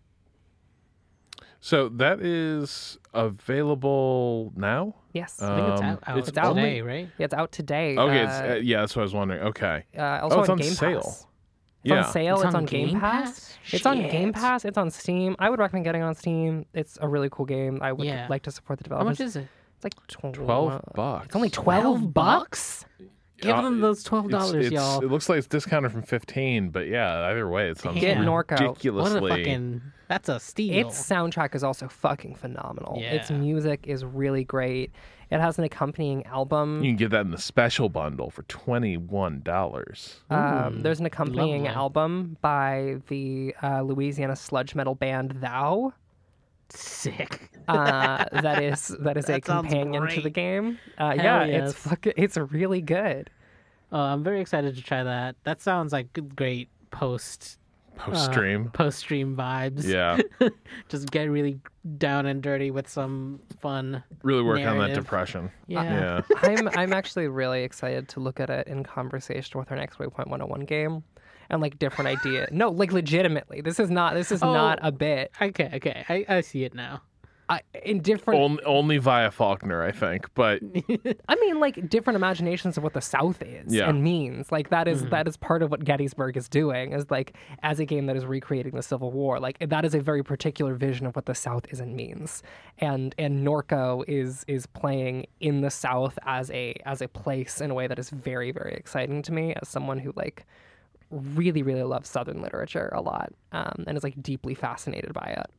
So that is available now?
Yes.
I think it's out,
it's
today,
only-
right?
Yeah, it's out today.
Okay, yeah, that's what I was wondering. Okay.
Also
it's
on
on
Game
sale.
Pass. It's
Yeah.
on sale.
It's
It's,
on
on Game
Game
Pass.
Pass?
It's on Game
Shit.
Pass. It's on Steam. I would recommend getting it on Steam. It's a really cool game. I would
Yeah.
like to support the
How
developers.
much is it?
It's like
$12.
It's only $12.
Give them those $12,
It's-
y'all.
It looks like it's discounted from 15, but yeah, either way, it sounds
Get Norco.
What a
ridiculously.
fucking... That's a steal.
Its soundtrack is also fucking phenomenal. Its
Yeah.
music is really great. It has an accompanying album.
You can get that in the special bundle for $21.
There's an accompanying
lovely.
album by the Louisiana sludge metal band Thou.
Sick.
That is a
That sounds
companion to the
great.
game.
Hell
It's
yes.
it's really good.
I'm very excited to try that. That sounds like great post
Post-stream.
stream vibes.
Yeah.
Just get really down and dirty with some fun.
Really work on that
narrative.
depression.
Yeah.
Yeah.
I'm actually really excited to look at it in conversation with our next Waypoint 101 game, and like different idea. No, like legitimately, this is not a bit.
Okay. I see it now.
In different,
Only via Faulkner, I think. But
I mean, like different imaginations of what the South is
Yeah.
and means. Like that is part of what Gettysburg is doing. Is like as a game that is recreating the Civil War. Like that is a very particular vision of what the South is and means. And Norco is playing in the South as a place in a way that is very, very exciting to me as someone who like really, really loves Southern literature a lot and is like deeply fascinated by it.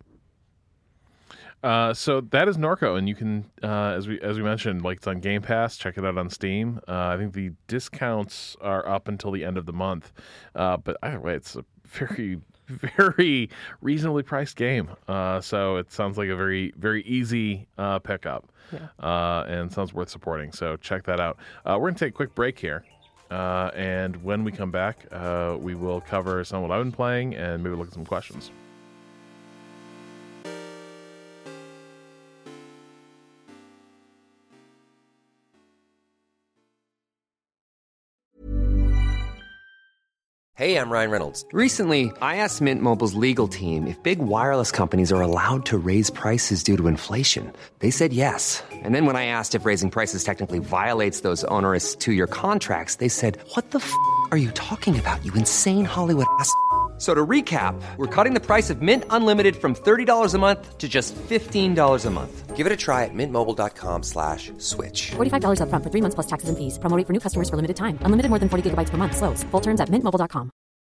So that is Norco, and you can, as we mentioned, like it's on Game Pass. Check it out on Steam. I think the discounts are up until the end of the month, but either way, it's a very, very reasonably priced game. So it sounds like a very, very easy pickup, and sounds worth supporting. So check that out. We're gonna take a quick break here. And when we come back, we will cover some of what I've been playing and maybe look at some questions.
Hey, I'm Ryan Reynolds. Recently, I asked Mint Mobile's legal team if big wireless companies are allowed to raise prices due to inflation. They said yes. And then when I asked if raising prices technically violates those onerous two-year contracts, they said, "What the f*** are you talking about, you insane Hollywood ass?" So to recap, we're cutting the price of Mint Unlimited from $30 a month to just $15 a month. Give it a try at mintmobile.com/switch.
$45 up front for 3 months plus taxes and fees. Promo rate for new customers for limited time. Unlimited more than 40 gigabytes per month. Slows full terms at mintmobile.com.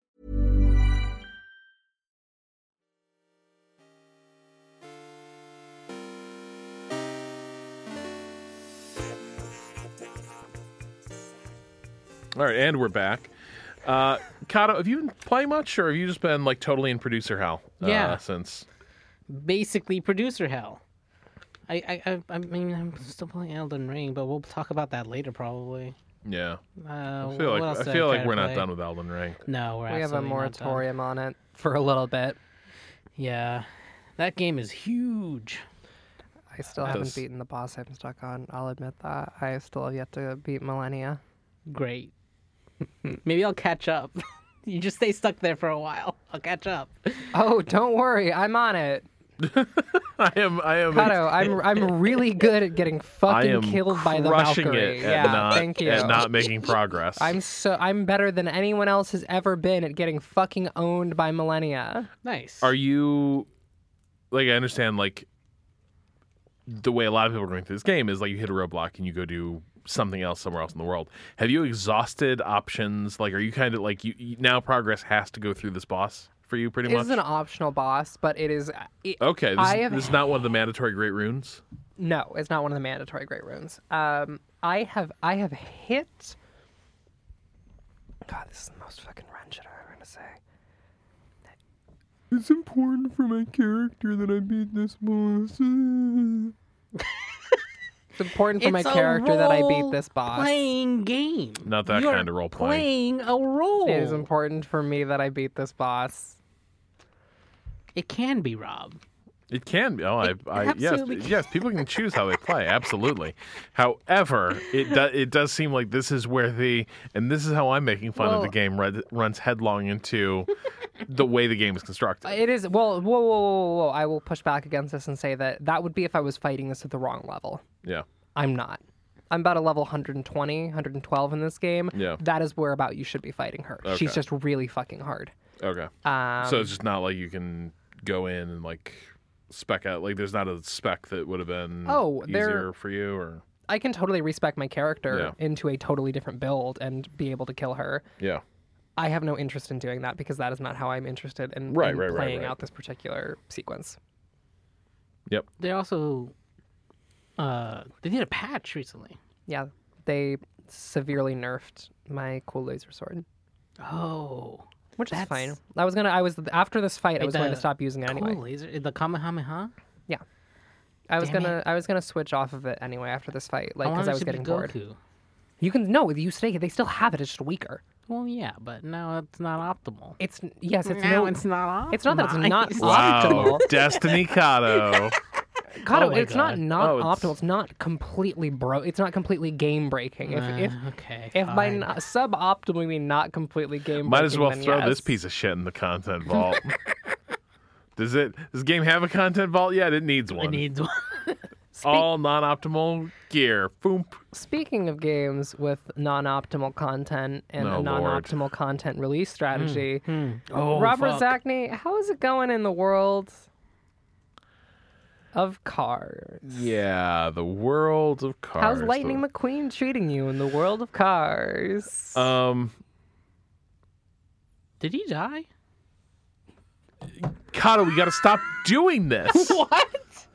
All right, and we're back. Kato, have you been playing much, or have you just been like totally in producer hell?
Yeah.
Since
Basically, producer hell. I mean, I'm still playing Elden Ring, but we'll talk about that later, probably.
yeah, I
What
feel
else
like
did I try to
we're not
play?
done with Elden Ring.
No, we're
We have a
absolutely not done.
moratorium on it for a little bit.
Yeah, that game is huge.
I still haven't beaten the boss I'm stuck on. I'll admit that. I still have yet to beat Millennia.
Great. Maybe I'll catch up. You just stay stuck there for a while. I'll catch up.
Oh, don't worry. I'm on it.
I am.
Kato, I'm really good at getting
I
fucking
am
killed by the
crushing
Valkyrie.
it at not
thank you.
at not making progress.
I'm better than anyone else has ever been at getting fucking owned by Millennia.
Nice.
Are you like? I understand like the way a lot of people are going through this game is like you hit a roadblock and you go do something else somewhere else in the world. Have you exhausted options? Like, are you kind of like you now progress has to go through this boss for you pretty
It
much?
is an optional boss, but it is.
Okay, this is not one of the mandatory great runes.
No, it's not one of the mandatory great runes. I have hit. God, this is the most fucking run shit I'm ever gonna say.
It's important for my character that I beat this boss.
It's important for my
It's a
character that I beat this boss.
Playing game.
Not that
You're
kind of role playing.
Playing a role.
It is important for me that I beat this boss.
It can be, Rob.
It can be. Oh, yes,
absolutely can.
yes. People can choose how they play. Absolutely. However, it does seem like this is where and this is how I'm making fun of the game runs headlong into the way the game is constructed.
It is. Well, whoa. I will push back against this and say that would be if I was fighting this at the wrong level.
Yeah.
I'm not. I'm about a level 120, 112 in this game.
Yeah.
That is where about you should be fighting her.
Okay.
She's just really fucking hard.
Okay. So it's just not like you can go in and like spec out. Like there's not a spec that would have been easier for you, or
I can totally respec my character
Yeah.
into a totally different build and be able to kill her.
yeah.
I have no interest in doing that because that is not how I'm interested in,
Right,
in
right,
playing
right.
out this particular sequence.
Yep.
They also they did a patch recently.
Yeah, they severely nerfed my cool laser sword,
Oh,
which is
That's-
fine. After this fight, I was going to stop using it anyway.
Cool laser, the Kamehameha.
Yeah, I was
Damn
gonna switch off of it anyway after this fight, like because
wanted
I was
to be
getting bored.
Goku.
You can no, you stay. They still have it. It's just weaker.
Well, yeah, but now it's not optimal.
It's yes, it's
now
no.
it's not optimal.
It's not that it's not
Wow.
optimal.
Destiny Kato.
Kato,
Oh my
it's not
God.
Oh, it's-
optimal. It's not completely It's not completely game breaking.
Okay.
If by
fine.
suboptimal mean not completely game breaking,
Might as well
then
throw
yes.
this piece of shit in the content vault. Does this game have a content vault yet? It needs one.
It needs one.
All non-optimal gear. Boom.
Speaking of games with non-optimal content and
Oh,
a
Lord.
non-optimal content release strategy,
Oh,
Robert
fuck.
Zachney, how is it going in the world of cars?
Yeah, the world of cars.
How's Lightning McQueen treating you in the world of cars?
Did he die?
Kato, we got to stop doing this.
What?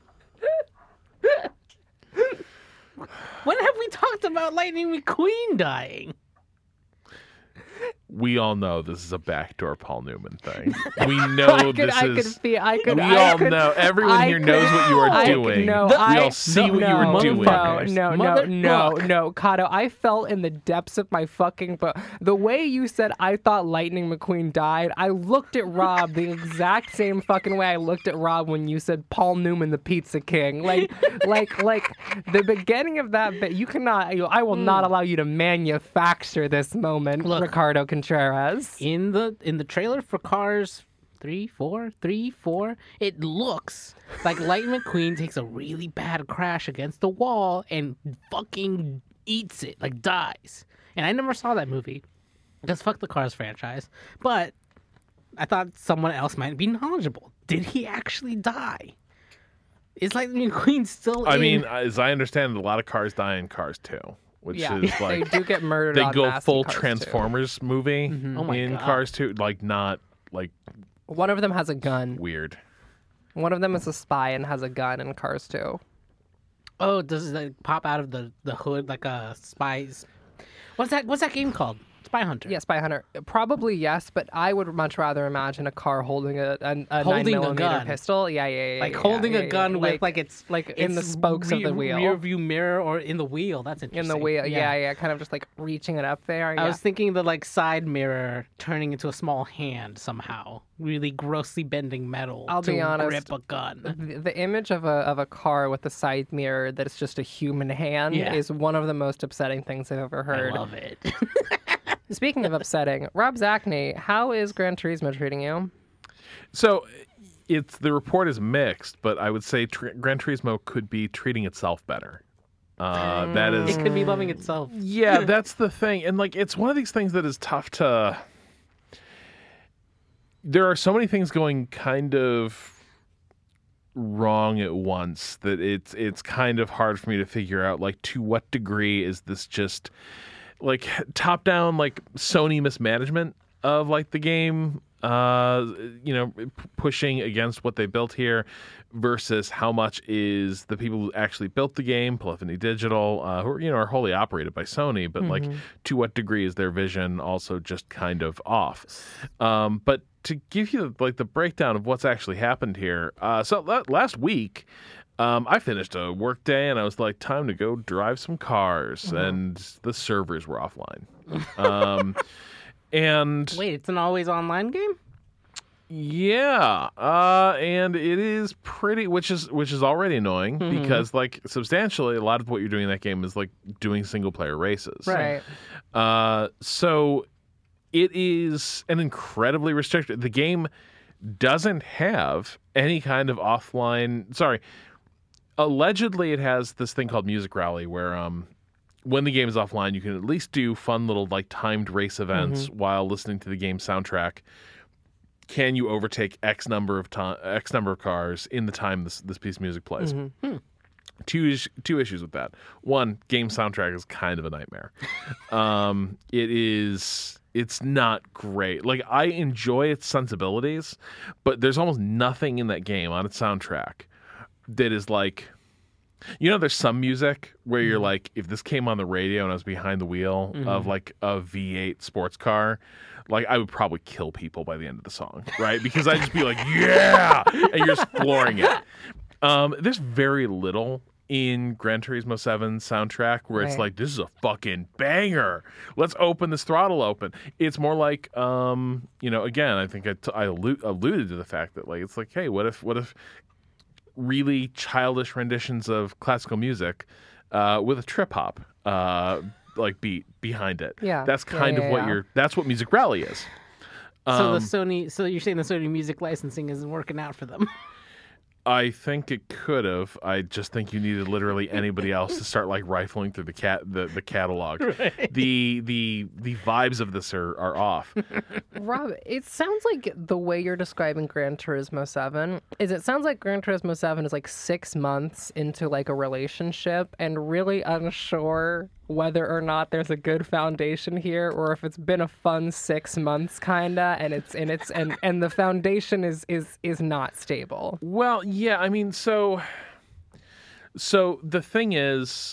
When have we talked about Lightning McQueen dying?
We all know this is a backdoor Paul Newman thing. We know
I could
we
I
all
could-
know. Everyone
I
here
could-
knows what you are
I-
doing.
No,
we
I
all see what you were doing.
No, Kato. I felt in the depths of my fucking the way you said I thought Lightning McQueen died. I looked at Rob the exact same fucking way I looked at Rob when you said Paul Newman, the Pizza King. Like the beginning of that bit. You cannot. I will not allow you to manufacture this moment.
Look,
Ricardo Contreras. Contreras.
In the trailer for Cars 3, 4, it looks like Lightning McQueen takes a really bad crash against the wall and fucking eats it, like dies. And I never saw that movie because fuck the Cars franchise. But I thought someone else might be knowledgeable. Did he actually die? Is Lightning McQueen still
I
in?
mean, as I understand, a lot of cars die in Cars 2, which is
They
like
do get murdered.
they
en
go
masse
full
in Cars 2.
Transformers movie
Oh my
in
God.
Cars 2, like not like
One of them has a gun.
weird.
One of them is a spy and has a gun in Cars 2.
Oh, does it like, pop out of the hood like a spy's? What's that game called? Spy Hunter.
Yeah, Spy Hunter. Probably yes, but I would much rather imagine a car holding a
Holding a
9mm
gun.
pistol. Yeah.
Like holding a gun with
like
like it's
like in the
it's
spokes of the wheel.
rear view mirror, or in the wheel. That's
in
interesting.
the wheel. Yeah, kind of just like reaching it up there.
I
Yeah.
was thinking the like side mirror turning into a small hand somehow, really grossly bending metal.
I'll
to
be honest.
grip a gun.
The image of a car with a side mirror that is just a human hand
Yeah.
is one of the most upsetting things I've ever
I
heard.
love it.
Speaking of upsetting, Rob Zachney, how is Gran Turismo treating you?
So it's the report is mixed, but I would say Gran Turismo could be treating itself better. That is,
It could be loving itself.
yeah, that's the thing, and like it's one of these things that is tough to. There are so many things going kind of wrong at once that it's kind of hard for me to figure out like to what degree is this just like top down like Sony mismanagement of like the game pushing against what they built here versus how much is the people who actually built the game, Polyphony Digital, who are wholly operated by Sony, but like to what degree is their vision also just kind of off. But to give you like the breakdown of what's actually happened here, so last week I finished a work day and I was like, time to go drive some cars, and the servers were offline. And
Wait, it's an always online game?
yeah, and it is pretty, which is already annoying because like substantially a lot of what you're doing in that game is like doing single player races.
Right.
So it is an incredibly restricted. The game doesn't have any kind of offline. Sorry, allegedly it has this thing called Music Rally where when the game is offline, you can at least do fun little like timed race events while listening to the game soundtrack. Can you overtake X number of cars in the time this piece of music plays? Two issues with that. One, game soundtrack is kind of a nightmare. It's not great. Like I enjoy its sensibilities, but there's almost nothing in that game on its soundtrack that is like. There's some music where you're like, if this came on the radio and I was behind the wheel of like a V8 sports car, like I would probably kill people by the end of the song, right? Because I'd just be like, yeah, and you're just flooring it. There's very little in Gran Turismo 7's soundtrack where it's
Right.
like, this is a fucking banger. Let's open this throttle open. It's more like, again, I think I alluded to the fact that like, it's like, hey, what if really childish renditions of classical music with a trip hop like beat behind it.
Yeah.
That's kind of what that's what Music Rally is.
So you're saying the Sony music licensing isn't working out for them?
I think it could have. I just think you needed literally anybody else to start like rifling through the catalog. Right. The vibes of this are off.
Rob, it sounds like the way you're describing Gran Turismo 7 is it sounds like Gran Turismo 7 is like 6 months into like a relationship and really unsure whether or not there's a good foundation here or if it's been a fun 6 months kinda and the foundation is not stable.
Well, yeah, I mean, so the thing is,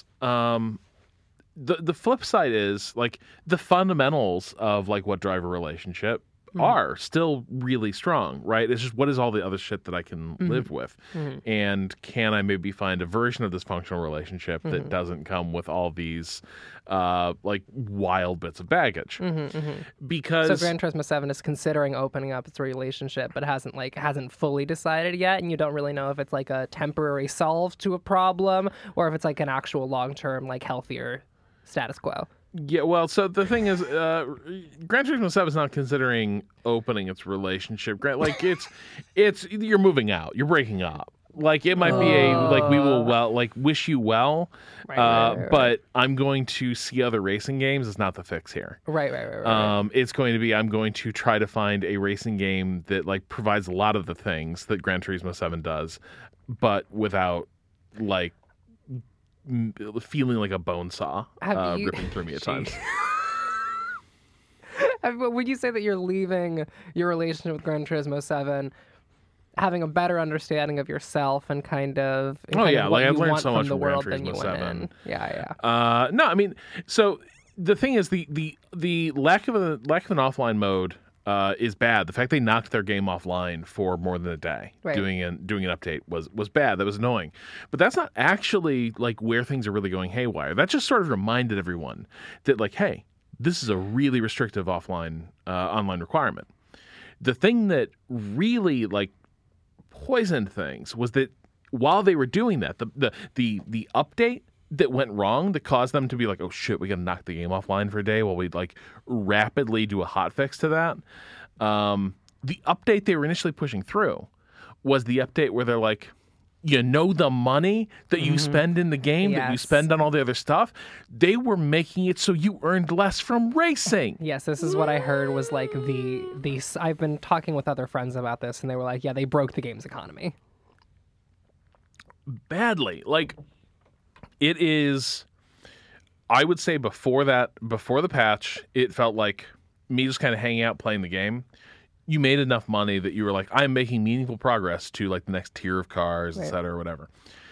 the flip side is like the fundamentals of like what drive a relationship are still really strong, right? It's just what is all the other shit that I can live with, and can I maybe find a version of this functional relationship that doesn't come with all these like wild bits of baggage? Because
So Gran Turismo 7 is considering opening up its relationship, but hasn't fully decided yet, and you don't really know if it's like a temporary solve to a problem or if it's like an actual long-term, like healthier status quo.
Yeah, well, so the thing is, Gran Turismo 7 is not considering opening its relationship. Like it's you're moving out, you're breaking up. Like it might be we will wish you well,
Right.
but I'm going to see other racing games. It's not the fix here.
Right.
It's going to be I'm going to try to find a racing game that like provides a lot of the things that Gran Turismo 7 does, but without like feeling like a bone saw
Have you-
ripping through me at times.
Would you say that you're leaving your relationship with Gran Turismo 7 having a better understanding of yourself and kind of
Oh, yeah,
what
like, I've
you
learned
want
so
from
much
the
from Gran
world than you
Turismo
went
7.
in? Yeah.
No, I mean, so the thing is the lack of an offline mode is bad. The fact they knocked their game offline for more than a day
Right.
doing an update was bad. That was annoying. But that's not actually like where things are really going haywire. That just sort of reminded everyone that like, hey, this is a really restrictive online requirement. The thing that really like poisoned things was that while they were doing that, the update that went wrong that caused them to be like, oh shit, we gotta knock the game offline for a day while we like rapidly do a hotfix to that. The update they were initially pushing through was the update where they're like, you know, the money that you spend in the game that you
Yes.
spend on all the other stuff, they were making it so you earned less from racing.
Yes, this is what I heard was like the I've been talking with other friends about this and they were like, yeah, they broke the game's economy.
Badly. Like it is, I would say before the patch, it felt like me just kind of hanging out playing the game. You made enough money that you were like, I'm making meaningful progress to like the next tier of cars, et cetera, or whatever.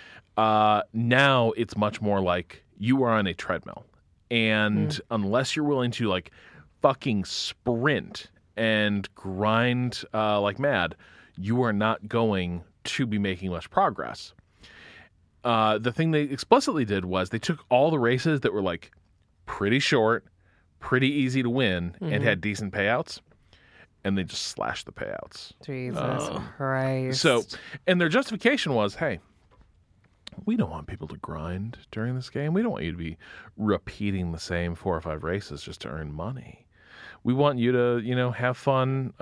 Now it's much more like you are on a treadmill. And unless you're willing to like fucking sprint and grind like mad, you are not going to be making much progress. The thing they explicitly did was they took all the races that were like pretty short, pretty easy to win, and had decent payouts, and they just slashed the payouts.
Jesus Christ.
So, and their justification was, hey, we don't want people to grind during this game. We don't want you to be repeating the same 4 or 5 races just to earn money. We want you to, have fun,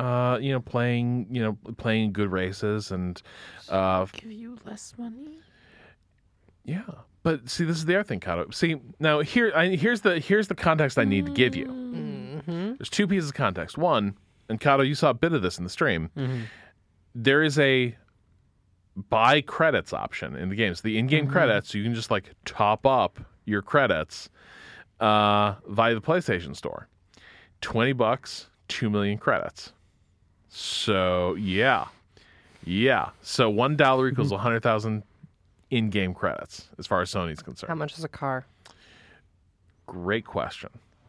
playing good races and
Give you less money?
yeah. But see, this is the other thing, Kato. See, now here's the context I need to give you. There's 2 pieces of context. One, and Kato, you saw a bit of this in the stream. There is a buy credits option in the game. So the in-game credits, you can just like top up your credits via the PlayStation Store. $20, 2 million credits. So yeah. So $1 equals 100,000 in-game credits as far as Sony's concerned.
How much is a car?
Great question.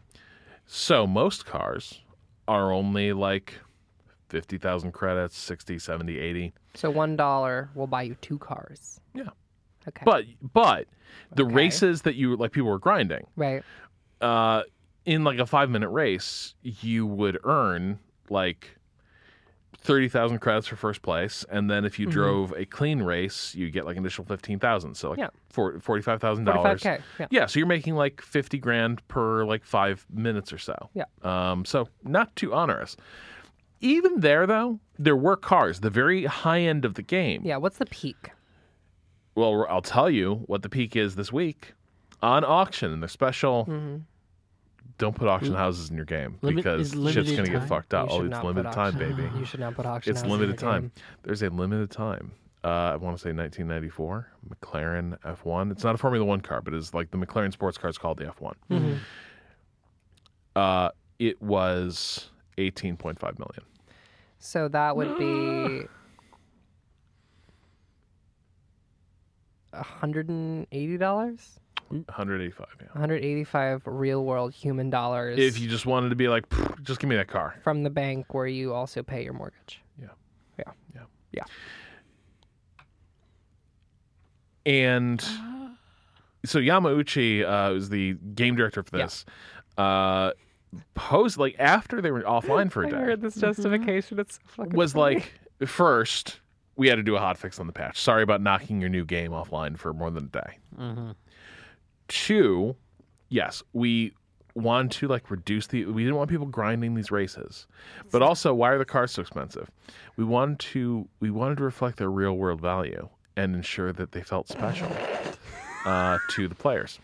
So most cars are only like 50,000 credits, 60, 70, 80.
So $1 will buy you 2 cars.
Yeah.
Okay.
But the
Okay.
races that you like people were grinding,
right.
in like a 5-minute race, you would earn like 30,000 credits for first place, and then if you drove a clean race, you get like an additional 15,000. So like
Yeah.
$45,000.
$45K. Yeah.
So you're making like 50 grand per like 5 minutes or so.
Yeah.
So not too onerous. Even there though, there were cars, the very high end of the game.
Yeah. What's the peak?
Well, I'll tell you what the peak is this week on auction. And they're special. Don't put auction houses in your game because
is limited
shit's going to get
time?
fucked up.
You
Oh,
should
it's
not
limited
put
time,
auction-
baby.
You should not put auction
It's
houses in
limited
the
time.
game.
There's a limited time. I want to say 1994 McLaren F1. It's not a Formula One car, but it's like the McLaren sports car is called the F1. It was 18.5 million.
So that would be $180.
185. Yeah.
185 real world human dollars
If you just wanted to be like, just give me that car.
from the bank where you also pay your mortgage.
Yeah.
Yeah.
Yeah.
Yeah.
And so Yamauchi was the game director for this. Posed like after they were offline for a
I
day,
heard this justification. It's so fucking
was
funny.
like, first we had to do a hotfix on the patch. Sorry about knocking your new game offline for more than a day. 2, yes, we wanted to like reduce we didn't want people grinding these races, but also why are the cars so expensive? We wanted to reflect their real world value and ensure that they felt special to the players.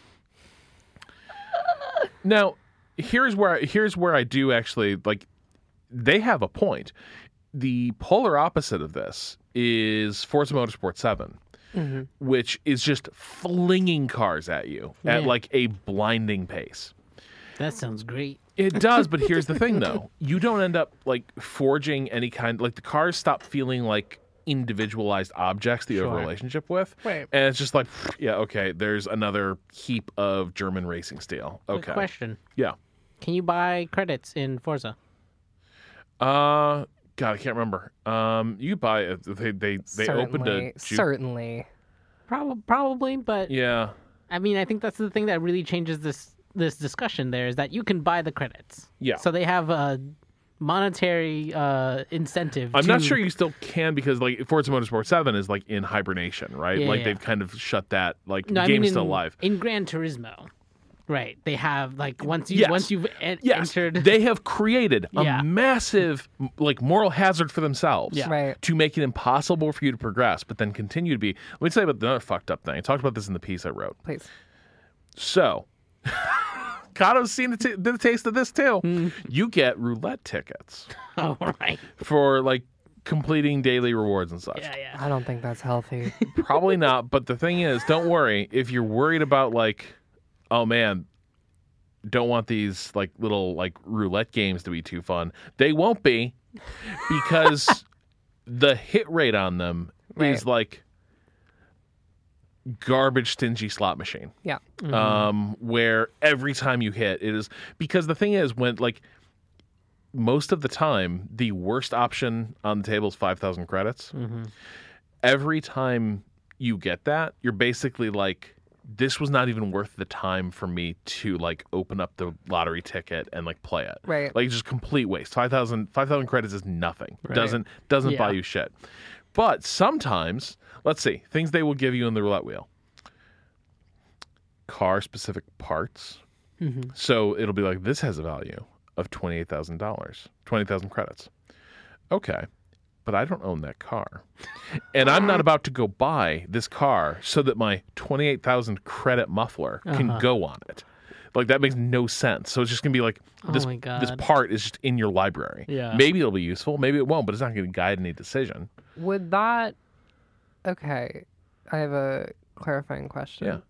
Now, here's where I do actually like. They have a point. The polar opposite of this is Forza Motorsport 7, which is just flinging cars at you at like a blinding pace.
That sounds great.
It does, but here's the thing, though. You don't end up like forging any kind. Like the cars stop feeling like individualized objects that you have a relationship with.
Right.
And it's just like, yeah, okay, there's another heap of German racing steel. Okay.
Quick question.
Yeah.
Can you buy credits in Forza?
God, I can't remember. You buy it. They opened a
certainly.
Probably, but
yeah.
I mean, I think that's the thing that really changes this discussion. There is that you can buy the credits.
Yeah.
So they have a monetary incentive.
I'm not sure you still can because like Forza Motorsport 7 is like in hibernation, right?
Yeah,
like
yeah.
they've kind of shut that. Like
No,
the
I
game's
mean,
still alive.
in Gran Turismo. Right, they have like once you've
Yes,
entered,
they have created
Yeah.
a massive like moral hazard for themselves
Yeah.
Right.
to make it impossible for you to progress, but then continue to be. Let me tell you about another fucked up thing. I talked about this in the piece I wrote.
Please.
So, Kato's seen the taste of this too. You get roulette tickets
oh right,
for like completing daily rewards and such.
yeah.
I don't think that's healthy.
Probably not, but the thing is, don't worry. If you're worried about like, oh man, don't want these like little like roulette games to be too fun, they won't be because the hit rate on them is like garbage stingy slot machine.
Yeah.
Where every time you hit it is because the thing is when like most of the time the worst option on the table is 5,000 credits. Every time you get that, you're basically like, this was not even worth the time for me to like open up the lottery ticket and like play it.
Right.
Like just complete waste. 5,000 credits is nothing.
Right.
Doesn't
Yeah.
buy you shit. But sometimes, let's see, things they will give you in the roulette wheel. Car specific parts. So it'll be like, this has a value of $28,000, 20,000 credits. Okay. But I don't own that car. And I'm not about to go buy this car so that my 28,000 credit muffler can go on it. Like, that makes no sense. So it's just going to be like, this,
my God.
this part is just in your library.
Yeah.
Maybe it'll be useful. Maybe it won't, but it's not going to guide any decision.
Would that? Okay, I have a clarifying question.
Yeah.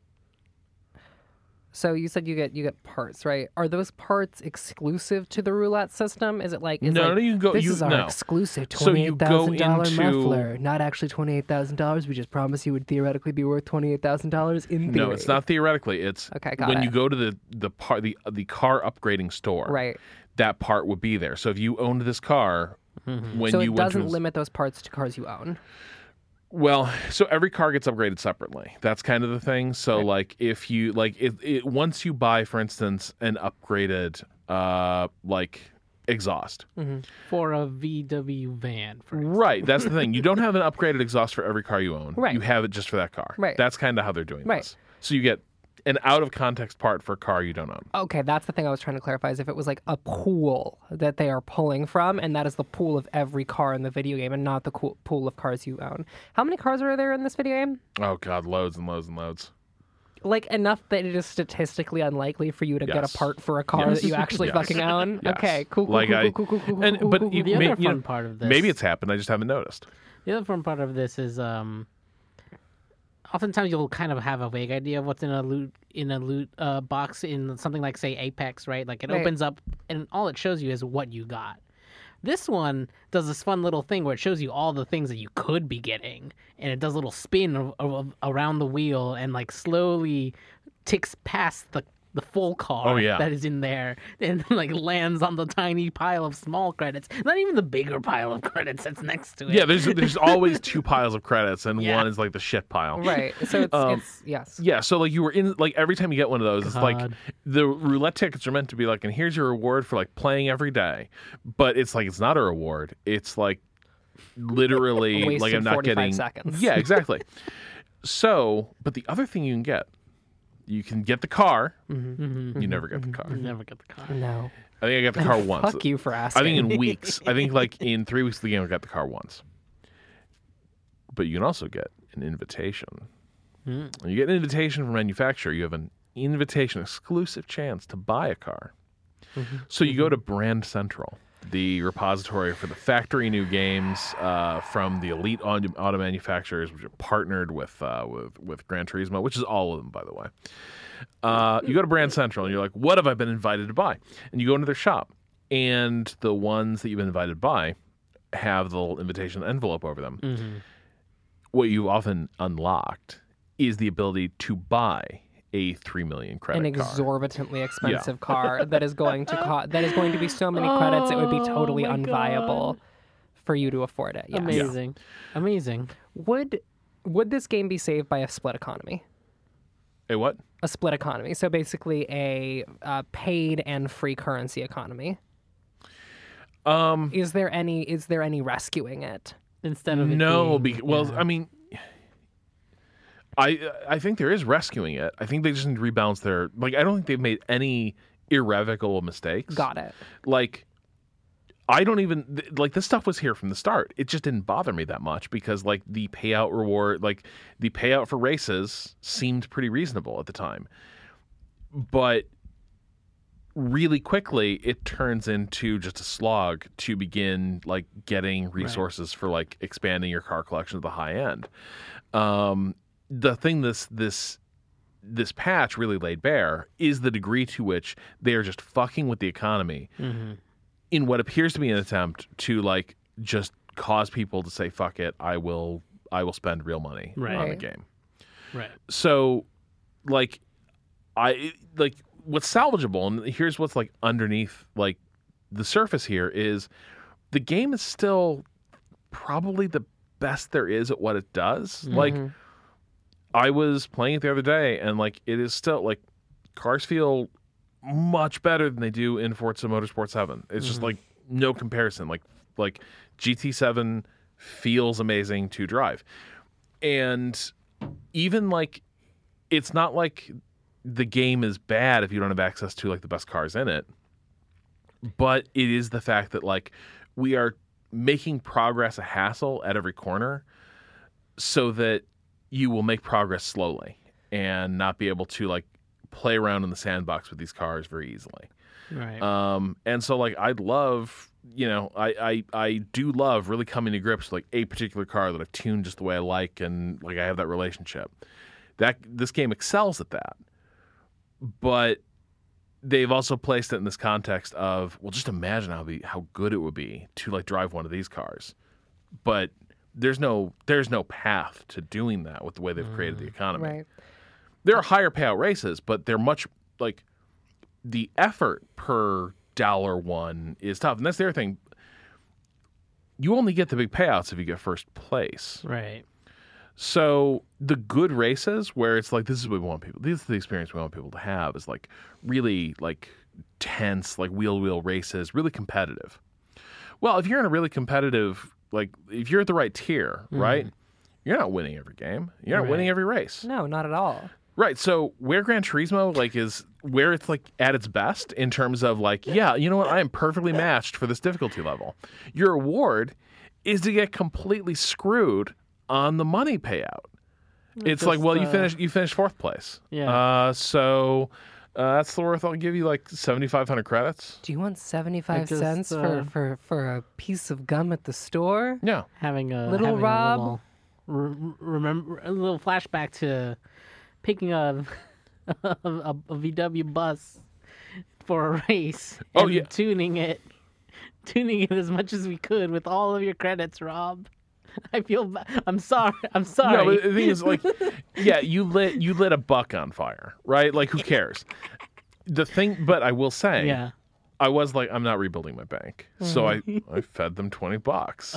So you said you get parts, right? Are those parts exclusive to the roulette system? Is it like
No, you can go-
This
you-
is our
no.
exclusive
So you go
$28,000
into-
muffler. Not actually $28,000. We just promise you would theoretically be worth $28,000 in theory.
No, it's not theoretically. It's
Okay, got
when
it.
you go to the car upgrading store.
Right.
That part would be there. So if you owned this car, when
So
you
it
went to
doesn't limit those parts to cars you own.
Well, so every car gets upgraded separately. That's kind of the thing. So like if you like it once you buy, for instance, an upgraded like exhaust.
For a VW van, for
Right, that's the thing. You don't have an upgraded exhaust for every car you own.
Right.
You have it just for that car.
Right.
That's kind of how they're doing
Right.
this. So you get an out of context part for a car you don't own.
Okay, that's the thing I was trying to clarify, is if it was like a pool that they are pulling from, and that is the pool of every car in the video game and not the pool of cars you own. How many cars are there in this video game?
Oh god, loads and loads and loads.
Like enough that it is statistically unlikely for you to get
Yes.
a part for a car
Yes.
that you actually
Yes.
fucking own?
Yes.
Okay, cool,
Like
cool.
and but you,
The
may-
other
you
fun
know,
part of this-
maybe it's happened. I just haven't noticed.
The other fun part of this is oftentimes you'll kind of have a vague idea of what's in a loot box in something like, say, Apex, right? Like it
Right.
opens up and all it shows you is what you got. This one does this fun little thing where it shows you all the things that you could be getting, and it does a little spin around the wheel and like slowly ticks past the full car
Oh, yeah.
that is in there and like lands on the tiny pile of small credits. Not even the bigger pile of credits that's next to it.
Yeah, there's always two piles of credits, and
Yeah.
one is like the shit pile.
Right, so it's yes.
Yeah, so like you were in like every time you get one of those, it's like
God.
the roulette tickets are meant to be like, and here's your reward for like playing every day, but it's like it's not a reward. It's like literally like
Wasted
I'm not
45
getting.
seconds.
Yeah, exactly. So, but the other thing you can get You can get the car.
Mm-hmm.
You never get the car.
Never get the car.
No.
I think I got the car once.
Fuck you for
I
asking.
think in weeks. I think like in 3 weeks of the game, I got the car once. But you can also get an invitation. When you get an invitation from a manufacturer, you have an invitation exclusive chance to buy a car. So you go to Brand Central, the repository for the factory new games from the elite auto manufacturers, which are partnered with Gran Turismo, which is all of them, by the way. You go to Brand Central and you're like, what have I been invited to buy? And you go into their shop, and the ones that you've been invited to buy have the little invitation envelope over them. What you've often unlocked is the ability to buy a 3 million credit
an
car.
exorbitantly expensive car that is going to be so many credits it would be totally unviable for you to afford it. Yes.
Amazing.
Would this game be saved by a split economy?
A what?
A split economy. So basically a paid and free currency economy. Is there any rescuing it?
Instead of it
No,
being,
I mean, I think there is rescuing it. I think they just need to rebalance their I don't think they've made any irrevocable mistakes.
Got it.
I don't even this stuff was here from the start. It just didn't bother me that much because the payout reward, the payout for races seemed pretty reasonable at the time. But really quickly it turns into just a slog to begin getting resources for expanding your car collection to the high end. The thing this patch really laid bare is the degree to which they are just fucking with the economy in what appears to be an attempt to just cause people to say fuck it, I will spend real money on the game.
Right.
So what's salvageable, and here's what's underneath the surface here, is the game is still probably the best there is at what it does. I was playing it the other day, and it is still cars feel much better than they do in Forza Motorsport 7. It's just no comparison. Like GT7 feels amazing to drive, and even it's not like the game is bad if you don't have access to the best cars in it, but it is the fact that we are making progress a hassle at every corner, so that you will make progress slowly and not be able to play around in the sandbox with these cars very easily.
Right.
And so I'd love, I do love really coming to grips with a particular car that I've tuned just the way I like, and I have that relationship. This game excels at that. But they've also placed it in this context of, well, just imagine how good it would be to drive one of these cars. But there's no path to doing that with the way they've created the economy.
Right.
There are higher payout races, but they're much the effort per dollar one is tough. And that's the other thing. You only get the big payouts if you get first place.
Right.
So the good races where it's this is what we want people, this is the experience we want people to have, is really tense, wheel races, really competitive. Well, if you're in a really competitive, if you're at the right tier, right, you're not winning every game. You're not winning every race.
No, not at all.
Right. So where Gran Turismo is where it's at its best in terms of yeah, you know what, I am perfectly matched for this difficulty level. Your reward is to get completely screwed on the money payout. It's you finished fourth place.
Yeah.
So that's worth. I'll give you 7,500 credits.
Do you want 75 cents for a piece of gum at the store?
Yeah.
Having a
Little Rob?
remember a little flashback to picking a VW bus for a race.
Oh,
and
yeah.
tuning it as much as we could with all of your credits, Rob. I'm sorry.
No, but the thing is, yeah, you lit a buck on fire, right? Who cares? The thing, but I will say,
Yeah.
I was I'm not rebuilding my bank, so I fed them $20,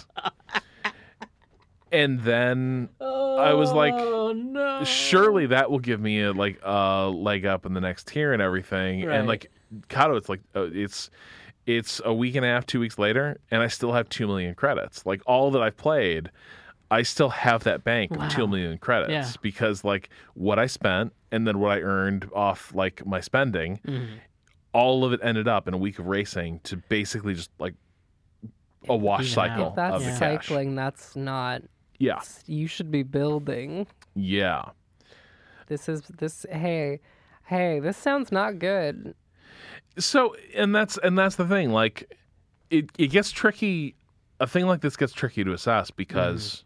and then I was
oh no!
surely that will give me a leg up in the next tier and everything, and
Right.
Kato, it's a week and a half, 2 weeks later, and I still have 2 million credits. All that I've played, I still have that bank of
Wow.
2 million credits
Yeah.
because like what I spent and then what I earned off like my spending,
Mm-hmm.
all of it ended up in a week of racing to basically just like a wash
Even
cycle
out.
If that's
of the cash.
cycling, that's not.
Yeah.
You should be building.
Yeah.
This. Hey, this sounds not good.
So and that's the thing. Like it gets tricky. A thing like this gets tricky to assess because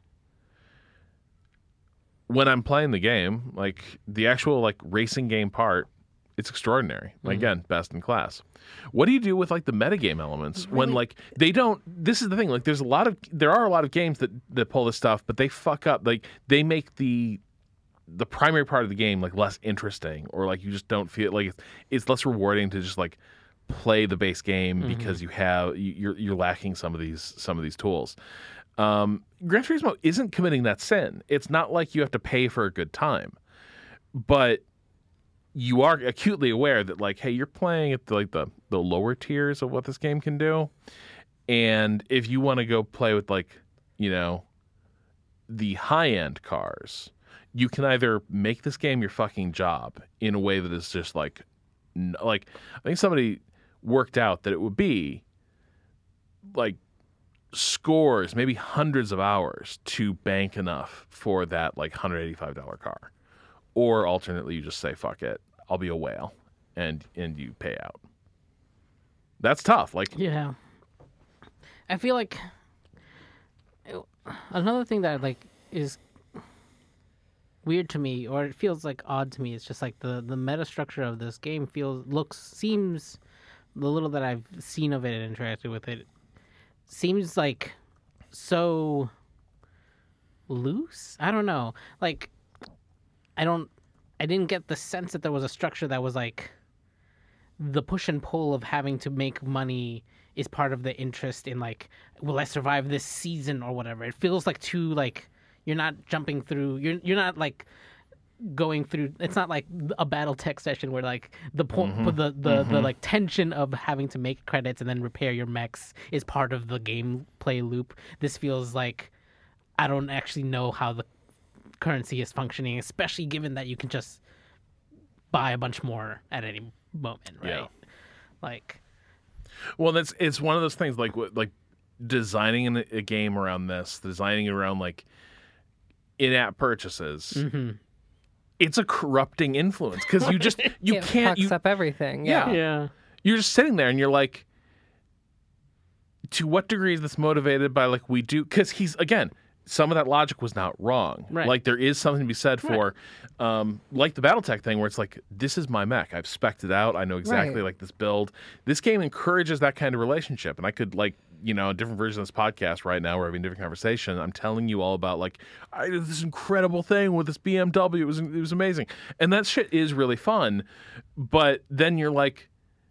when I'm playing the game, like the actual like racing game part, it's extraordinary. Like, again, best in class. What do you do with like the metagame elements when like they don't? This is the thing. Like, there are a lot of games that pull this stuff, but they fuck up. Like, they make the primary part of the game like less interesting, or like you just don't feel like it's less rewarding to just like play the base game because you're lacking some of these tools. Gran Turismo isn't committing that sin. It's not like you have to pay for a good time, but you are acutely aware that like, hey, you're playing at the lower tiers of what this game can do, and if you want to go play with like, you know, the high end cars, you can either make this game your fucking job in a way that is just like I think somebody worked out that it would be like scores, maybe hundreds of hours to bank enough for that like $185 car. Or alternately, you just say, fuck it, I'll be a whale, and you pay out. That's tough. Like,
Yeah. I feel like another thing that like is weird to me, or it feels like odd to me, is just like the meta structure of this game seems the little that I've seen of it and interacted with it seems like so loose. I don't know. Like I didn't get the sense that there was a structure that was like the push and pull of having to make money is part of the interest in like, will I survive this season or whatever. It feels like too like you're not jumping through. You're not like going through. It's not like a BattleTech session where like the point, the like tension of having to make credits and then repair your mechs is part of the gameplay loop. This feels like I don't actually know how the currency is functioning, especially given that you can just buy a bunch more at any moment, right?
Yeah.
Like,
well, it's one of those things like designing a game around this, designing it around like in-app purchases.
mm-hmm.
It's a corrupting influence because you
It
can't
fucks up everything.
Yeah.
yeah,
you're just sitting there and you're like, to what degree is this motivated by like we do? Because some of that logic was not wrong.
Right.
Like there is something to be said for, like the BattleTech thing, where it's like, this is my mech. I've spec'd it out. I know exactly
Right.
like this build. This game encourages that kind of relationship, and I could like, you know, a different version of this podcast right now, we're having a different conversation. I'm telling you all about like I did this incredible thing with this BMW. It was amazing, and that shit is really fun. But then you're like,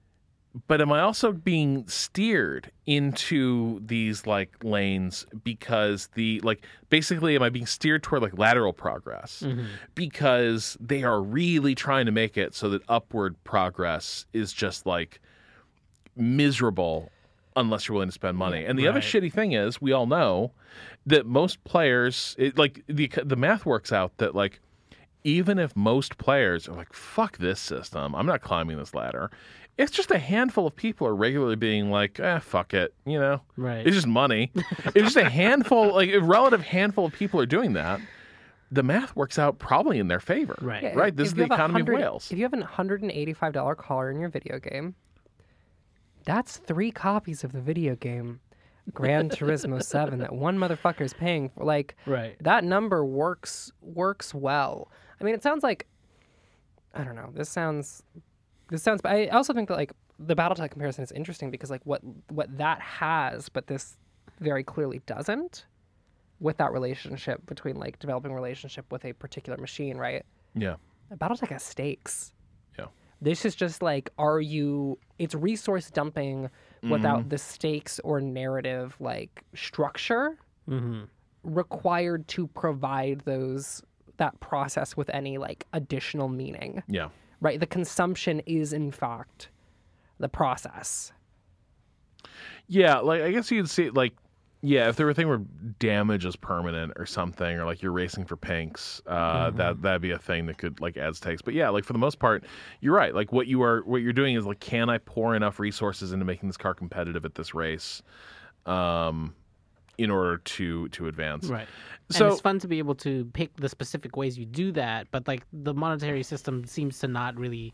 but am I also being steered into these like lanes because basically am I being steered toward like lateral progress because they are really trying to make it so that upward progress is just like miserable unless you're willing to spend money. And the other
Right.
shitty thing is we all know that most players the math works out that like even if most players are like, fuck this system, I'm not climbing this ladder, it's just a handful of people are regularly being like, fuck it, you know?
Right.
It's just money. It's just a handful, like a relative handful of people are doing that. The math works out probably in their favor.
Right.
Yeah,
Right? This
if
is
you
the
have
economy of whales.
If you have an $185 car in your video game, that's 3 copies of the video game Gran Turismo 7 that one motherfucker is paying for. Like,
Right.
that number works well. I mean, it sounds like, I don't know. This sounds. But I also think that like the BattleTech comparison is interesting because like what that has, but this very clearly doesn't, with that relationship between like developing a relationship with a particular machine, right?
Yeah.
BattleTech has stakes.
Yeah.
This is just like, it's resource dumping without the stakes or narrative like structure required to provide that process with any like additional meaning.
Yeah.
Right? The consumption is in fact the process.
Yeah, like I guess you could see like Yeah, if there were a thing where damage is permanent or something, or like you're racing for pinks, that'd be a thing that could like add stakes. But yeah, like for the most part, you're right. Like what you're doing is like, can I pour enough resources into making this car competitive at this race, in order to advance?
Right.
So
And it's fun to be able to pick the specific ways you do that, but like the monetary system seems to not really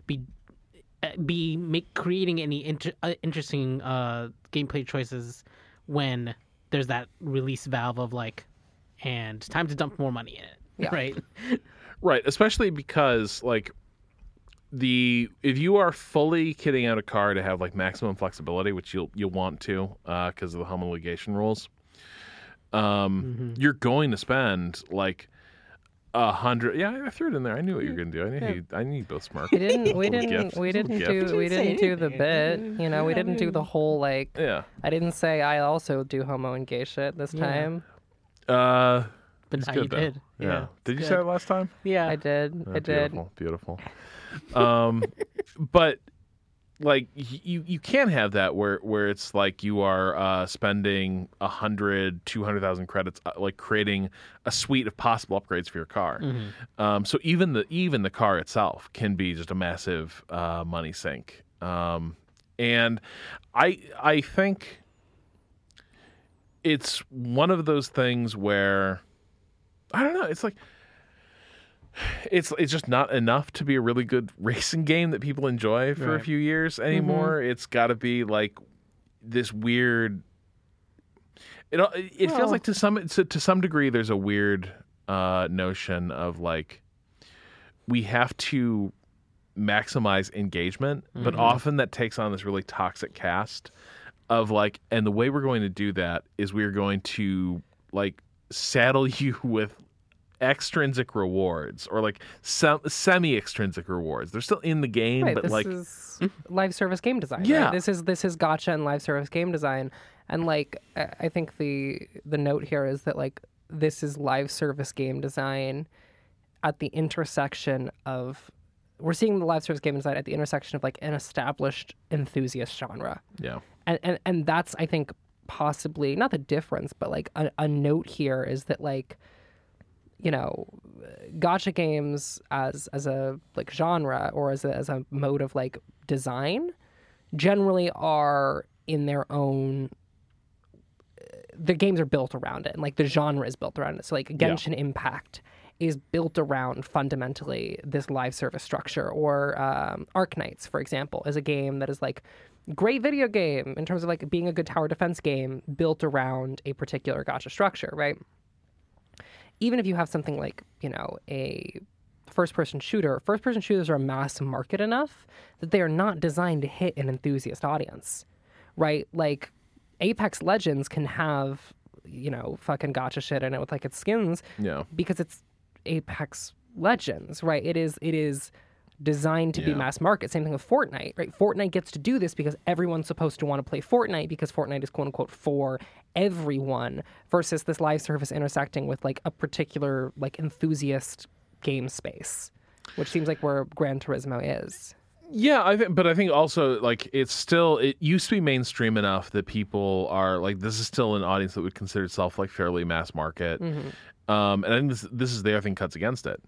creating any interesting gameplay choices when there's that release valve of like, and time to dump more money in it.
Yeah.
Right.
Right, especially because like if you are fully kitting out a car to have like maximum flexibility, which you'll want to because of the homologation rules, you're going to spend like 100. Yeah, I threw it in there. I knew what you were going to do. I knew you both smart.
We didn't
gift.
do the bit. You know, we didn't do the whole like.
Yeah.
I didn't say I also do homo and gay shit this time.
But
It's
now
good,
you
though.
did.
Yeah. Did you
good.
say it last time?
Yeah.
I did.
Oh,
I did.
Beautiful. But like you can't have that where it's like you are spending 200,000 credits like creating a suite of possible upgrades for your car. So even the car itself can be just a massive money sink. And I think it's one of those things where I don't know. It's like it's just not enough to be a really good racing game that people enjoy for a few years anymore. It's got to be like this weird. It feels like to some degree there's a weird notion of like we have to maximize engagement, but often that takes on this really toxic cast of like, and the way we're going to do that is we're going to like saddle you with extrinsic rewards or like some semi-extrinsic rewards. They're still in the game,
Right,
but
this
like
is live service game design.
Yeah.
Right? This is gacha and live service game design, and like I think the note here is that like this is live service game design at the intersection of we're seeing the live service game design at the intersection of like an established enthusiast genre,
yeah.
and that's I think possibly not the difference, but like a note here is that like, you know, gacha games as a like genre or as a mode of like design generally are in their own. The games are built around it, and like the genre is built around it. So like Genshin Impact is built around fundamentally this live service structure, or Arknights, for example, is a game that is like great video game in terms of like being a good tower defense game built around a particular gacha structure, right? Even if you have something like, you know, a first-person shooters are mass market enough that they are not designed to hit an enthusiast audience, right? Like Apex Legends can have, you know, fucking gacha shit in it with like its skins,
Yeah.
because it's Apex Legends, right? It is designed to be mass market. Same thing with Fortnite, right? Fortnite gets to do this because everyone's supposed to want to play Fortnite because Fortnite is quote unquote for everyone, versus this live service intersecting with like a particular like enthusiast game space, which seems like where Gran Turismo is.
Yeah, I think also like it used to be mainstream enough that people are like, this is still an audience that would consider itself like fairly mass market. And I think this is the other thing cuts against it.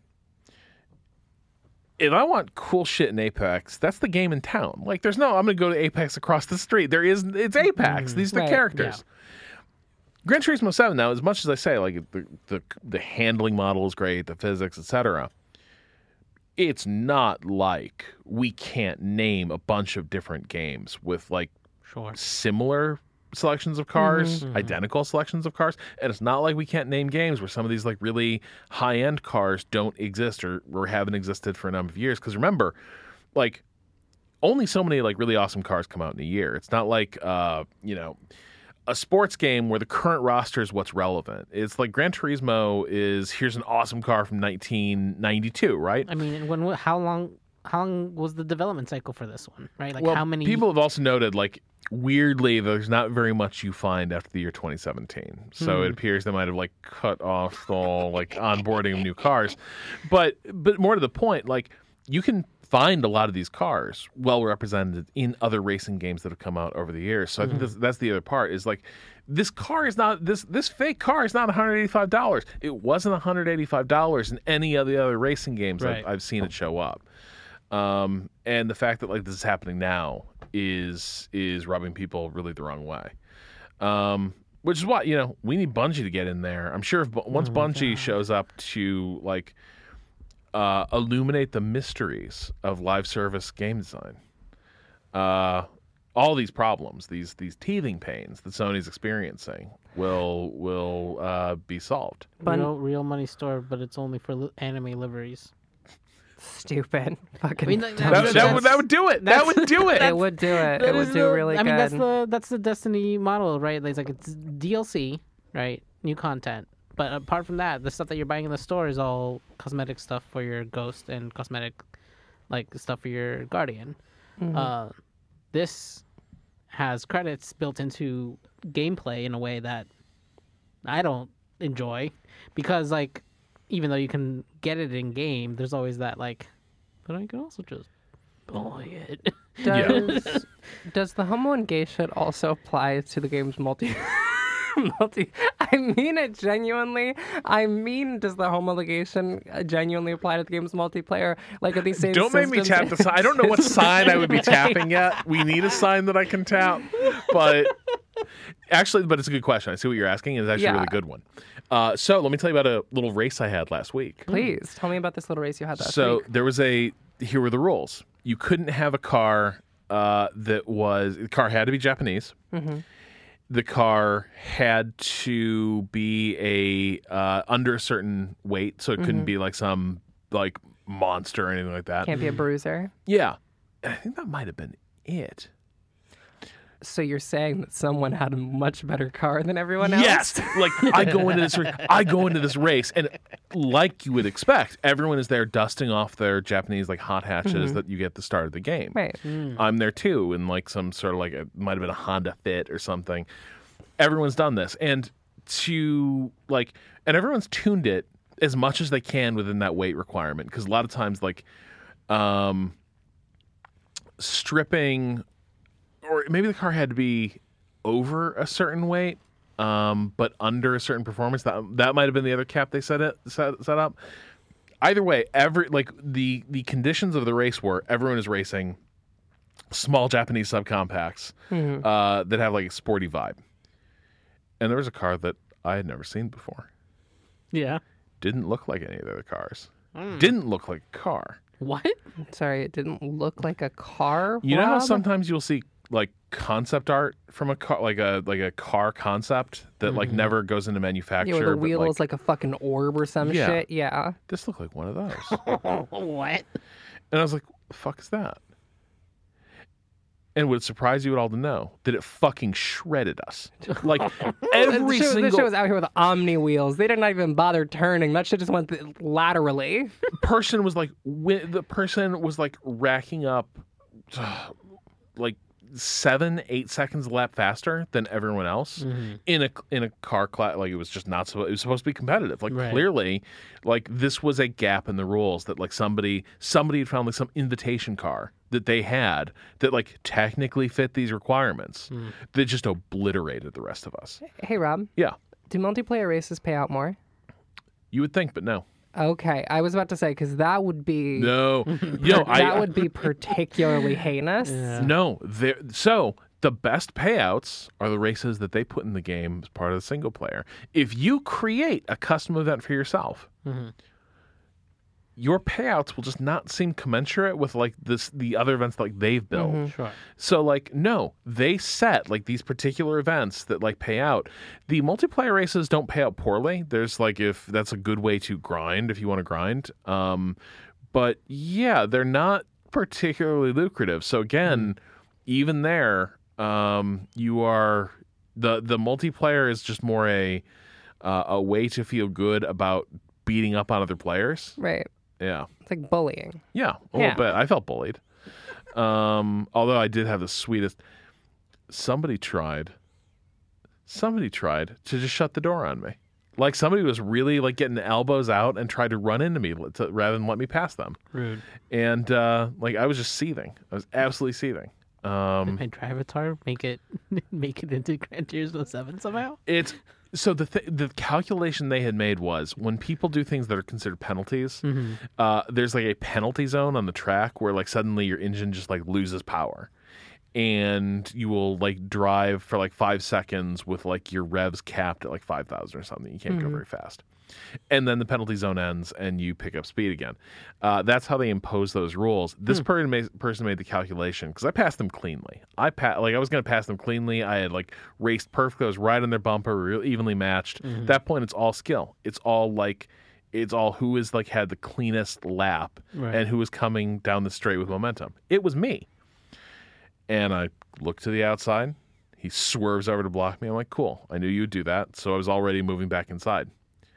If I want cool shit in Apex, that's the game in town. Like, there's no, I'm going to go to Apex across the street. It's Apex. These are the
Right.
characters. Gran Turismo 7 now, as much as I say, like the handling model is great, the physics, etc. It's not like we can't name a bunch of different games with like similar selections of cars, identical selections of cars, and it's not like we can't name games where some of these like really high-end cars don't exist or haven't existed for a number of years. Because remember, like only so many like really awesome cars come out in a year. It's not like you know, a sports game where the current roster is what's relevant. It's like Gran Turismo is, here's an awesome car from 1992, right?
I mean, how long was the development cycle for this one, right? Like
Well,
how many
people have also noted, like, weirdly, there's not very much you find after the year 2017. So it appears they might have like cut off all like onboarding of new cars. But more to the point, like you can find a lot of these cars well represented in other racing games that have come out over the years. So I think that's the other part is like this car is not this fake car is not $185. It wasn't $185 in any of the other racing games I've seen it show up. And the fact that like this is happening now is rubbing people really the wrong way. Which is why, we need Bungie to get in there. I'm sure once Bungie shows up to like illuminate the mysteries of live service game design, all these problems, these teething pains that Sony's experiencing will be solved.
Real money store, but it's only for anime liveries.
Stupid. Fucking.
I mean,
that would do it. That would do it.
It would do it. It would do really good.
I mean, that's the Destiny model, right? It's like it's DLC, right? New content. But apart from that, the stuff that you're buying in the store is all cosmetic stuff for your Ghost and cosmetic, like stuff for your Guardian. This has credits built into gameplay in a way that I don't enjoy, because like even though you can get it in game, there's always that like, but I can also just buy it.
Does the Homo and Gay shit also apply to the game's multi? I mean it genuinely. Does the homologation genuinely apply to the game's multiplayer? Like, are these same
Don't make me tap the sign. I don't know what sign I would be tapping yet. We need a sign that I can tap. But it's a good question. I see what you're asking. It's actually a really good one. So let me tell you about a little race I had last week.
Please, tell me about this little race you had last week.
So here were the rules. You couldn't have a car the car had to be Japanese. Mm-hmm. The car had to be under a certain weight, so it couldn't be like some like monster or anything like that.
Can't be a bruiser.
Yeah, I think that might have been it.
So you're saying that someone had a much better car than everyone else?
Yes. Like I go into this race, and like you would expect, everyone is there dusting off their Japanese like hot hatches that you get at the start of the game.
Right.
I'm there too, in like some sort of like it might have been a Honda Fit or something. Everyone's done this, and everyone's tuned it as much as they can within that weight requirement, because a lot of times like stripping. Or maybe the car had to be over a certain weight, but under a certain performance. That might have been the other cap they set up. Either way, the conditions of the race were everyone is racing small Japanese subcompacts that have like a sporty vibe. And there was a car that I had never seen before.
Yeah.
Didn't look like any of the other cars. Didn't look like a car.
What?
Sorry, it didn't look like a car.
You know how
Rob?
sometimes you'll see like concept art from a car, like a car concept that like never goes into manufacture.
Yeah, where the wheel is like a fucking orb or some shit. Yeah.
This looked like one of those.
What?
And I was like, the fuck is that? And would it surprise you at all to know that it fucking shredded us? Like every
This
single
shit was out here with Omni wheels. They did not even bother turning. That shit just went laterally.
person was like, racking up like 7-8 seconds a lap faster than everyone else in a car class. Like it was just not so. It was supposed to be competitive. Like clearly, like this was a gap in the rules that like somebody had found like some invitation car that they had that like technically fit these requirements that just obliterated the rest of us.
Hey, Rob.
Yeah.
Do multiplayer races pay out more?
You would think, but no.
Okay, I was about to say, because that would be...
No.
That would be particularly heinous.
Yeah.
No. So the best payouts are the races that they put in the game as part of the single player. If you create a custom event for yourself, your payouts will just not seem commensurate with like the other events like they've built.
Sure.
So like no, they set like these particular events that like pay out. The multiplayer races don't pay out poorly. There's like if that's a good way to grind if you want to grind. But yeah, they're not particularly lucrative. So again, even there, you are the multiplayer is just more a way to feel good about beating up on other players.
Right.
Yeah.
It's like bullying.
Yeah, a little bit. I felt bullied. Although I did have the sweetest. Somebody tried to just shut the door on me. Like somebody was really like getting elbows out and tried to run into me rather than let me pass them.
Rude.
And like I was just seething. I was absolutely seething.
My Drivatar make it into Gran Turismo 7 somehow?
It's so the calculation they had made was when people do things that are considered penalties, there's like a penalty zone on the track where like suddenly your engine just like loses power. And you will like drive for like 5 seconds with like your revs capped at like 5,000 or something. You can't go very fast. And then the penalty zone ends and you pick up speed again. That's how they impose those rules. This person made the calculation because I passed them cleanly. I was going to pass them cleanly. I had like raced perfectly. I was right on their bumper, real evenly matched. At that point, it's all skill. It's all who is like had the cleanest lap and who was coming down the straight with momentum. It was me. And I look to the outside. He swerves over to block me. I'm like, cool. I knew you'd do that. So I was already moving back inside.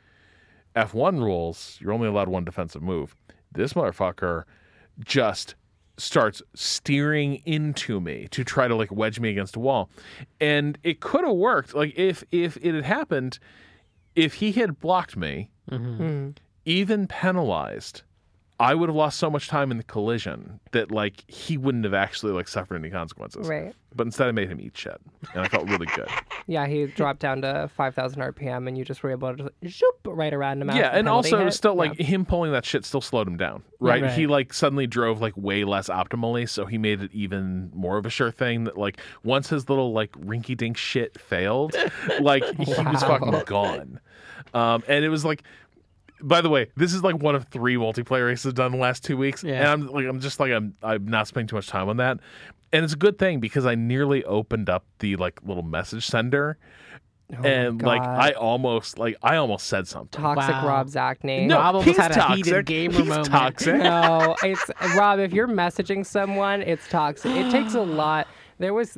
F1 rules, you're only allowed one defensive move. This motherfucker just starts steering into me to try to like wedge me against a wall. And it could have worked. Like if it had happened, if he had blocked me, even penalized, I would have lost so much time in the collision that like he wouldn't have actually like suffered any consequences.
Right.
But instead I made him eat shit. And I felt really good.
Yeah, he dropped down to 5,000 RPM, and you just were able to zoop right around him.
Yeah, and also it was still like him pulling that shit still slowed him down, right? He like suddenly drove like way less optimally, so he made it even more of a sure thing that like once his little like rinky dink shit failed, like he was fucking gone. And it was like, by the way, this is like one of 3 multiplayer races I've done in the last 2 weeks, and I'm not spending too much time on that, and it's a good thing because I nearly opened up the like little message sender, and like I almost said something.
Toxic
Wow.
Rob Zachney.
No,
Rob almost
he's
had a
toxic.
heated gamer
He's
moment.
toxic.
No, it's Rob. If you're messaging someone, it's toxic. It takes a lot. There was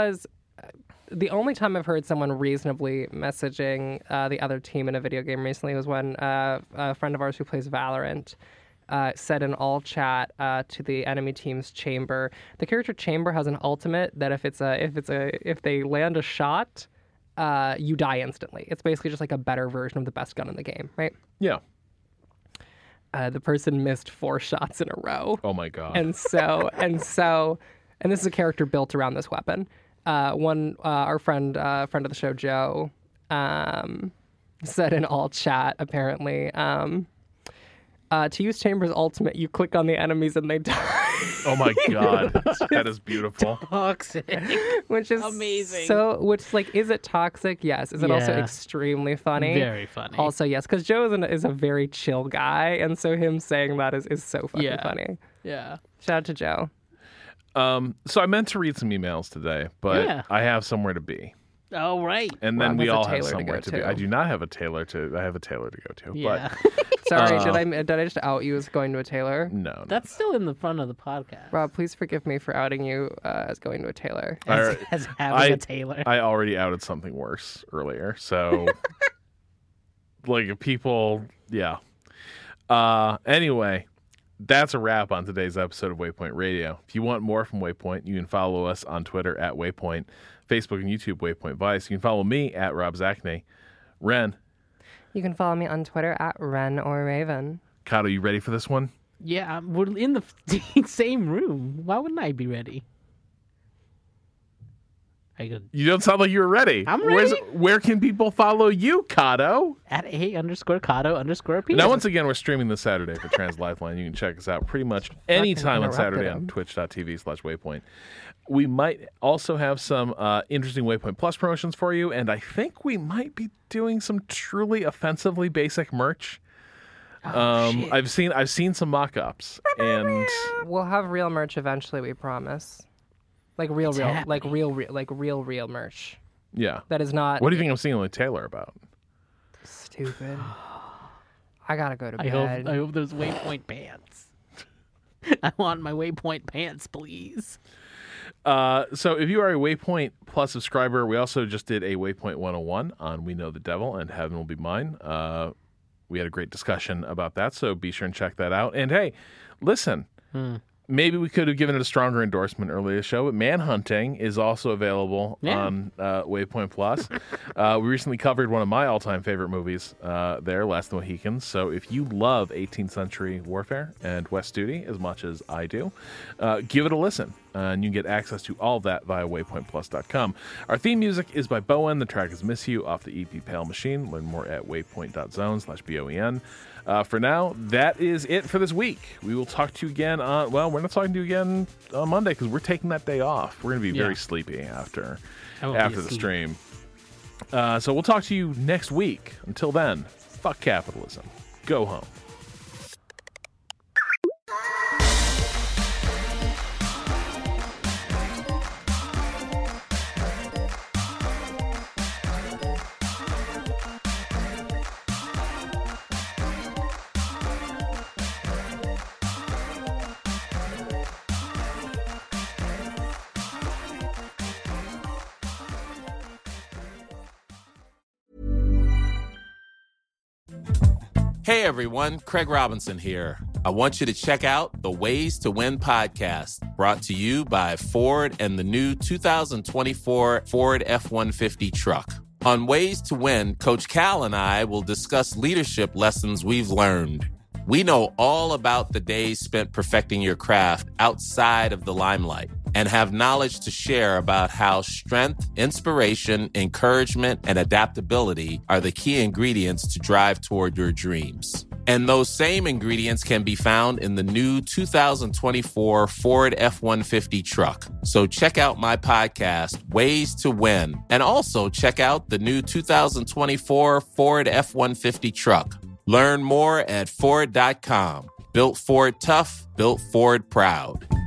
the only time I've heard someone reasonably messaging the other team in a video game recently was when a friend of ours who plays Valorant said in all chat to the enemy team's Chamber. The character Chamber has an ultimate that if they land a shot, you die instantly. It's basically just like a better version of the best gun in the game, right?
Yeah.
The person missed 4 shots in a row.
Oh my god.
And this is a character built around this weapon. Our friend of the show, Joe, said in all chat, apparently, to use Chamber's ultimate, you click on the enemies and they die.
Oh my god. That is beautiful.
Toxic.
Which is
Amazing.
Is it toxic? Yes. Is it also
Yeah.
extremely funny?
Very funny.
Also, yes, because Joe is a very chill guy, and so him saying that is so fucking
Yeah.
funny.
Yeah.
Shout out to Joe.
So I meant to read some emails today, but
Yeah.
I have somewhere to be.
Oh, right.
And then
Rob
we
has a
all have
tailor to
somewhere
go
to be.
to.
I do not have a tailor to. I have a tailor to go to.
Yeah.
Sorry, did I just out you as going to a tailor?
But no.
That's still in the front of the podcast.
Rob, please forgive me for outing you as going to a tailor.
As having a tailor.
I already outed something worse earlier. So, like people, yeah. Anyway, that's a wrap on today's episode of Waypoint Radio. If you want more from Waypoint, you can follow us on Twitter at Waypoint, Facebook and YouTube Waypoint Vice. You can follow me at Rob Zachney. Ren,
You can follow me on Twitter at Ren or Raven.
Kato, you ready for this one?
Yeah, we're in the same room. Why wouldn't I be ready? I could
You don't sound like you were ready.
I'm ready.
Where can people follow you, Kato?
at @A_Kato_P.
Now, once again, we're streaming this Saturday for Trans Lifeline. You can check us out pretty much anytime on
interrupted
Saturday on
him.
twitch.tv/Waypoint. We might also have some interesting Waypoint Plus promotions for you, and I think we might be doing some truly offensively basic merch. I've seen some mock-ups, and
We'll have real merch eventually, we promise. Like real merch.
yeah.
That is not
What do you think I'm seeing like Taylor about?
stupid. I gotta go to
I
bed.
hope there's Waypoint pants. I want my Waypoint pants, please.
So if you are a Waypoint Plus subscriber, we also just did a Waypoint 101 on We Know the Devil and Heaven Will Be Mine. We had a great discussion about that, so be sure and check that out. And hey, listen, maybe we could have given it a stronger endorsement earlier in the show, but Manhunting is also available on Waypoint Plus. We recently covered one of my all-time favorite movies there, Last of the Mohicans. So if you love 18th century warfare and West Studi as much as I do, give it a listen. And you can get access to all of that via waypointplus.com. Our theme music is by Bowen. The track is Miss You off the EP Pale Machine. Learn more at waypoint.zone/BOEN. For now, that is it for this week. We will talk to you again on, well, we're not talking to you again on Monday because we're taking that day off. We're going to be very sleepy after the stream. So we'll talk to you next week. Until then, fuck capitalism. Go home.
Hey everyone, Craig Robinson here. I want you to check out the Ways to Win podcast, brought to you by Ford and the new 2024 Ford F-150 truck. On Ways to Win, Coach Cal and I will discuss leadership lessons we've learned. We know all about the days spent perfecting your craft outside of the limelight and have knowledge to share about how strength, inspiration, encouragement, and adaptability are the key ingredients to drive toward your dreams. And those same ingredients can be found in the new 2024 Ford F-150 truck. So check out my podcast, Ways to Win, and also check out the new 2024 Ford F-150 truck. Learn more at Ford.com. Built Ford tough, built Ford proud.